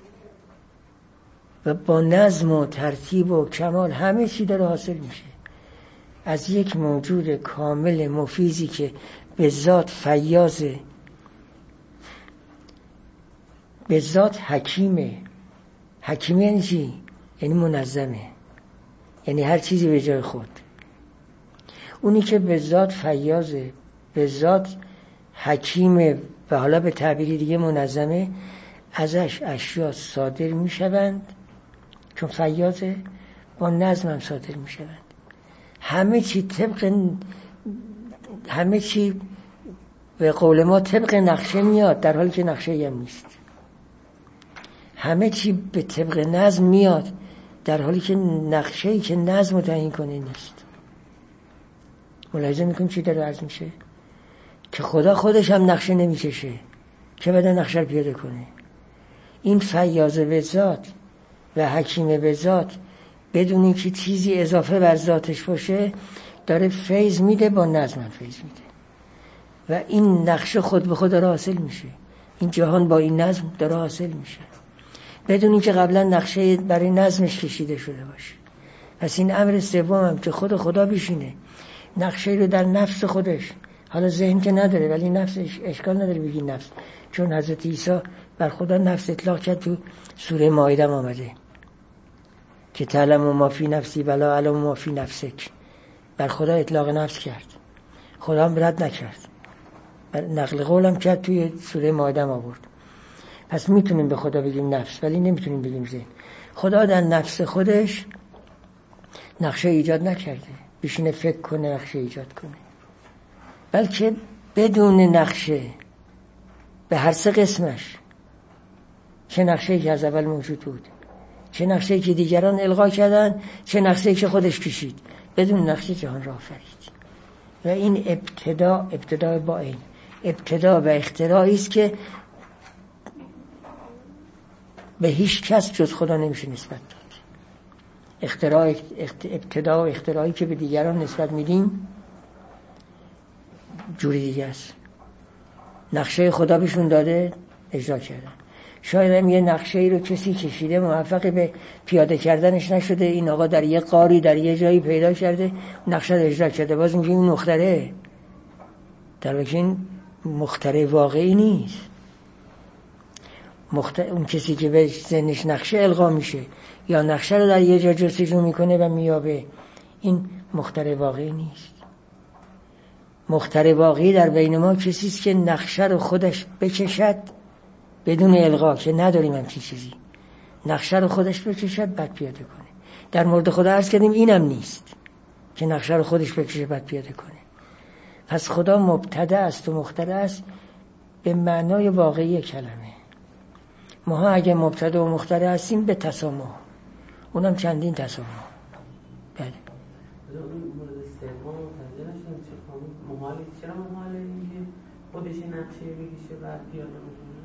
و با نظم و ترتیب و کمال همه چی داره حاصل میشه. از یک موجود کامل مفیزی که به ذات فیاضه، به ذات حکیمه. حکیمه یعنی چی؟ یعنی منظمه، یعنی هر چیزی به جای خود. اونی که به ذات فیاضه، به ذات حکیمه و حالا به تعبیری دیگه منظمه، ازش اشیا صادر میشوند چون فیاضه، با نظم هم صادر میشوند. همه چی طبق همه چی به قول ما طبق نقشه میاد در حالی که نقشه هم نیست. همه چی به طبق نظم میاد در حالی که نقشه‌ای که نظم رو تعیین کنه نیست. ملاحظه میکنیم چی داره عرض میشه؟ که خدا خودش هم نقشه نمیکشه که بده نقشه رو پیاده کنه. این فیاضه به ذات و حکیم به ذات بدون اینکه چیزی اضافه بر ذاتش باشه داره فیض میده، با نظم هم فیض میده و این نقشه خود به خود داره حاصل میشه. این جهان با این نظم داره حاصل میشه بدون اینکه قبلا نقشه برای نظمش کشیده شده باشه. پس این امر سوم هم که خود خدا بشینه نقشه رو در نفس خودش، حالا ذهن که نداره ولی نفسش اشکال نداره بگی نفس، چون حضرت عیسی بر خدا نفس اطلاق کرد، تو سوره مائده آمده که تعلم ما فی نفسی ولا اعلم ما فی نفسک. بر خدا اطلاق نفس کرد، خدا هم رد نکرد، نقل قولم کرد توی سوره مائده آورد. پس میتونیم به خدا بگیم نفس ولی نمیتونیم بگیم ذهن. خدا در نفس خودش نقشه ایجاد نکرده بشینه فکر کنه نقشه ایجاد کنه، بلکه بدون نقشه به هر سه قسمش، چه نقشه‌ای که از اول موجود بود، چه نقشه‌ای که دیگران القا کردن، چه نقشه‌ای که خودش کشید، بدون نقشه جهان را آفرید. و این ابتدا ابتدا با این ابتدا و اختراعی است که به هیچ کس جز خدا نمیشه نسبت داد. اختراع ابتدا و اختراعی که به دیگران نسبت میدیم جوری دیگه است. نقشه خدا بهشون داده اجرا کردن. شاید هم یه نقشه ای رو کسی کشیده موفق به پیاده کردنش نشده، این آقا در یه قاری در یه جایی پیدا کرده نقشه رو اجرا کرده، باز میگیم این مخترع، در واقع این مخترع واقعی نیست. مخت... اون کسی که به ذهنش نقشه القا میشه یا نقشه رو در یه جا جستجو میکنه و میابه، این مخترع واقعی نیست. مخترع واقعی در بین ما کسی است که نقشه رو خودش بکشد بدون القا، که نداریم همچین چیزی. نقشه رو خودش بکشد بعد پیاده کنه. در مورد خدا عرض کردیم اینم نیست که نقشه رو خودش بکشه بعد پیاده کنه. پس خدا مبتدع است و مخترع است به معنای واقعی کلمه. ما اگه مبتدع و مخترع هستیم به تسامح، اونم چندین تسامح. بله. مورد سوم متوجه نشدم چه فهمید محاله، چرا محاله اینکه خودش نقشه بکشه بعد پیاده کنه؟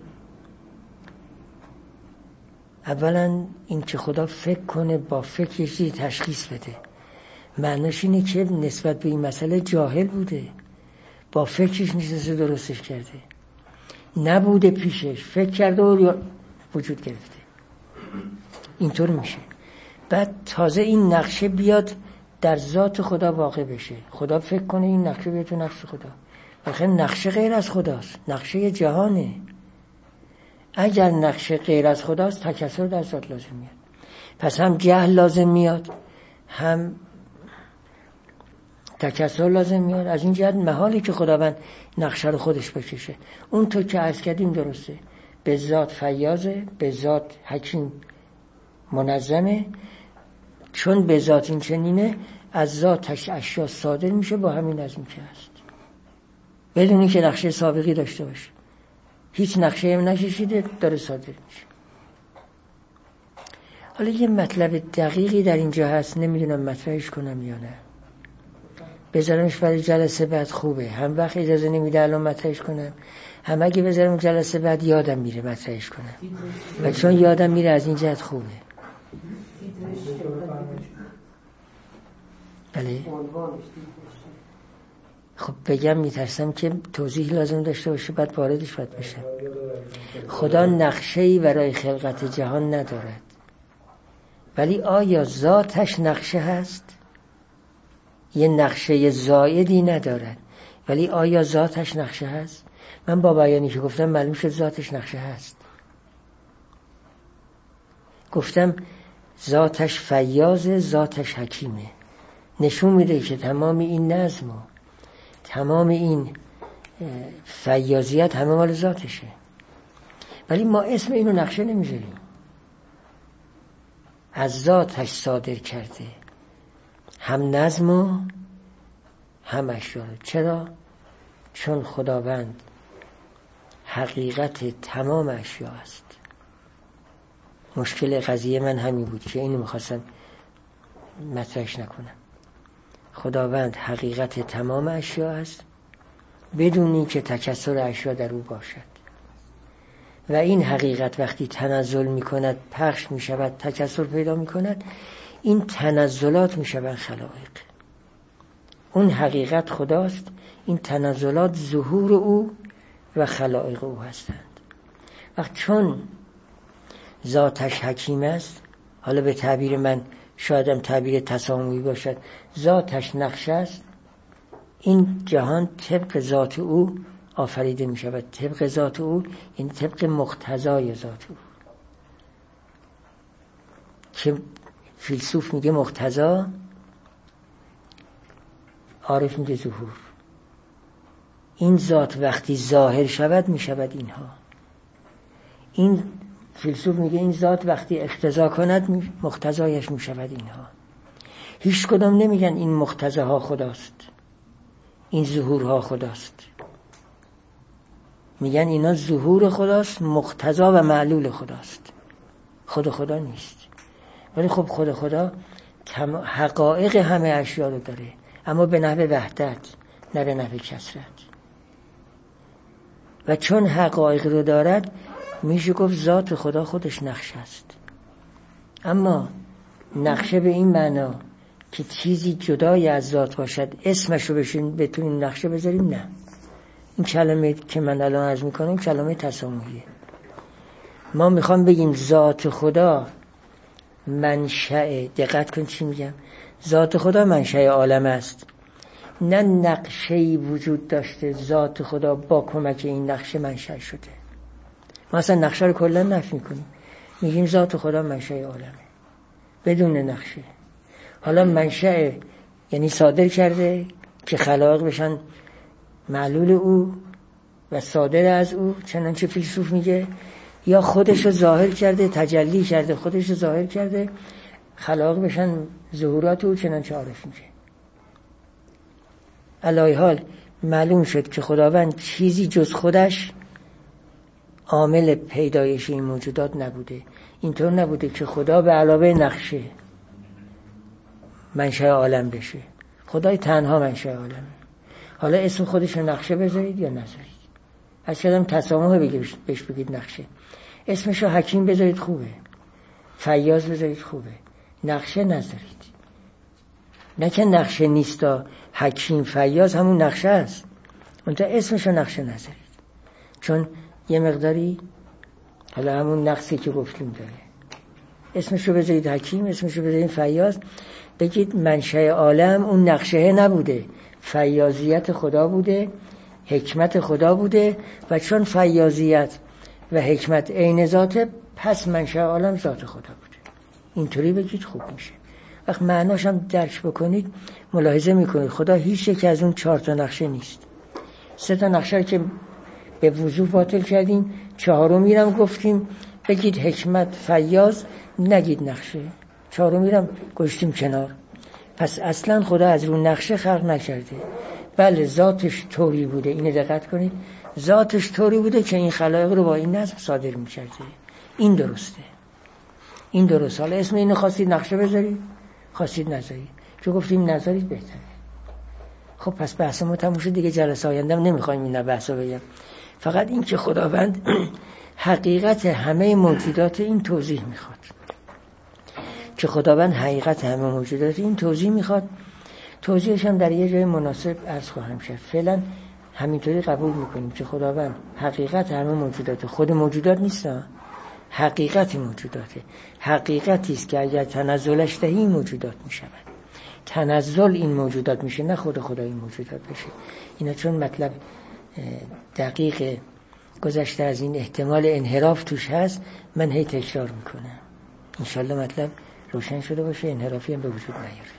اولا این که خدا فکر کنه با فکر چیزی تشخیص بده، معناش اینه که نسبت به این مسئله جاهل بوده، با فکرش نشسته درستش کرده، نبوده پیشش، فکر کرده و وجود گرفته. اینطور میشه. بعد تازه این نقشه بیاد در ذات خدا واقع بشه. خدا فکر کنه این نقشه بیاد تو نفس خدا. بلکه نقشه غیر از خداست، نقشه جهانه. اگر نقشه غیر از خداست تکثر در ذات لازم میاد. پس هم جهل لازم میاد، هم تکثر لازم میاد. از این جهت محالی که خداوند نقشه رو خودش بکشه. اون تو که عرض کردیم درسته، به ذات فیاضه، به ذات حکیم منظمه. چون به ذات این چنینه، از ذاتش اشیا صادر میشه با همین نظمی که هست، بدون اینکه نقشه سابقی داشته باشه. هیچ نقشه هم نکشیده، داره صادر میشه. حالا یه مطلب دقیقی در اینجا هست، نمیدونم مطرحش کنم یا نه، بذارمش برای جلسه بعد. خوبه، هم وقت اجازه نمیده الان مطرحش کنم، هم اگه بذارم جلسه بعد یادم میره مطرحش کنم، و چون یادم میره از این جهت خوبه. بله. خب بگم میترسم که توضیح لازم داشته باشه بعد واردش باید بشه. خدا نقشه‌ای برای خلقت جهان ندارد، ولی آیا ذاتش نقشه هست؟ یه نقشه زائدی ندارد، ولی آیا ذاتش نقشه هست؟ من با بیانی که گفتم معلوم شد ذاتش نقشه هست. گفتم ذاتش فیاضه، ذاتش حکیمه. نشون میده که تمام این نظم و تمام این فیاضیت همه مال ذاتشه، ولی ما اسم اینو نقشه نمیذاریم. از ذاتش صادر کرده هم نظم و هم اشیا. چرا؟ چون خداوند حقیقت تمام اشیا است. مشکل قضیه من همین بود که اینو میخواستم مطرحش نکنم. خداوند حقیقت تمام اشیا است بدون اینکه تکثر اشیا در او باشد، و این حقیقت وقتی تنزل میکند، پخش میشود، تکثر پیدا میکند، این تنزلات میشوند خلائق. اون حقیقت خداست، این تنزلات ظهور او و خلائق او هستند. وقت چون ذاتش حکیم است، حالا به تعبیر من شایدم تعبیر تسامحی باشد، ذاتش نقشه است، این جهان طبق ذات او آفریده می شود. طبق ذات او یعنی طبق مقتضای ذات او، که فیلسوف میگه مقتضا، عارف میگه ظهور. این ذات وقتی ظاهر شود می شود اینها. این فیلسوف میگه این ذات وقتی اقتضا کند مقتضایش می شود اینها. هیچ کدام نمیگن این مقتضاها خداست، این ظهورها خداست. میگن اینا ظهور خداست، مقتضا و معلول خداست، خود خدا نیست. ولی خب خود خدا حقایق همه اشیا رو داره، اما به نحو وحدت، نه به نحو کثرت. و چون حقایق رو دارد میشه گفت ذات خدا خودش نقشه است. اما نقشه به این معنا که چیزی جدای از ذات باشد اسمش رو بشین بتونیم نقشه بذاریم، نه. این کلمه که من الان عرض میکنم کلمه تسامحیه. ما میخوام بگیم ذات خدا منشأ، دقت کن چی میگم، ذات خدا منشأ عالم است، نه نقشه‌ای وجود داشته ذات خدا با کمک این نقشه منشأ شده. ما اصلا نقشه رو کلا نفی میکنیم، میگیم ذات خدا منشأ عالمه بدون نقشه. حالا منشأ یعنی صادر کرده که خلائق بشن معلول او و صادر از او، چنانچه فیلسوف میگه، یا خودش رو ظاهر کرده، تجلی کرده، خودش رو ظاهر کرده، خلائق بشن ظهورات او، چنانچه عارف میگه. علی حال معلوم شد که خداوند چیزی جز خودش عامل پیدایش این موجودات نبوده. اینطور نبوده که خدا به علاوه نقشه منشأ عالم بشه. خدای تنها منشأ عالمه. حالا اسم خودش رو نقشه بذارید یا نذارید، از شدم تسامح بگید بهش بگید نقشه، اسمش رو حکیم بذارید خوبه، فیاض بذارید خوبه، نقشه نذارید. نه که نقشه نیستا، حکیم فیاض همون نقشه است، اونجا اسمش رو نقشه نذارید، چون یه مقداری حالا همون نقصی که گفتیم داره. اسمش رو بذارید حکیم، اسمش رو بذارید فیاض، بگید منشأ عالم اون نقشه نبوده، فیاضیت خدا بوده، حکمت خدا بوده، و چون فیاضیت و حکمت عین ذاته، پس منشأ عالم ذات خدا بوده. اینطوری بگید خوب میشه. وقت معناش هم درک بکنید، ملاحظه میکنید خدا هیچ یک از اون چهار تا نقشه نیست. سه تا نقشه که به وضوح باطل کردیم، چهارمی رو گفتیم بگید حکمت فیاض، نگید نقشه، چهارمی رو گذاشتیم کنار. پس اصلا خدا از رو نقشه خلق نکرده. بله ذاتش طوری بوده، اینو دقت کنید، ذاتش طوری بوده که این خلایق رو با این نظم صادر می‌کرده. این درسته، این درست. حالا اسم اینو خواستید نقشه بذارید، خواستید نذارید، چون گفتیم نذارید بهتره. خب پس بحث ما تموم شد دیگه، جلسه آیندهم نمیخوایم این بحثو بگم. فقط این که خداوند حقیقت همه موجودات این توضیح میخواد، که خداوند حقیقت همه موجودات این توضیح میخواد. توضیحش هم در یه جای مناسب عرض خواهم کرد. فعلا همینطوری قبول میکنیم که خداوند حقیقت همه موجودات، خود موجودات نیست، حقیقت موجوداته. حقیقتی است که اگر تنزلش دهی موجودات میشود. تنزل این موجودات میشه، نه خود خدا این موجودات بشه. اینا چون مطلب دقیق گذشته از این احتمال انحراف توش هست، من هی تکرار میکنم. انشالله مطلب روشن شده باشه، انحرافی هم به وجود نیاره.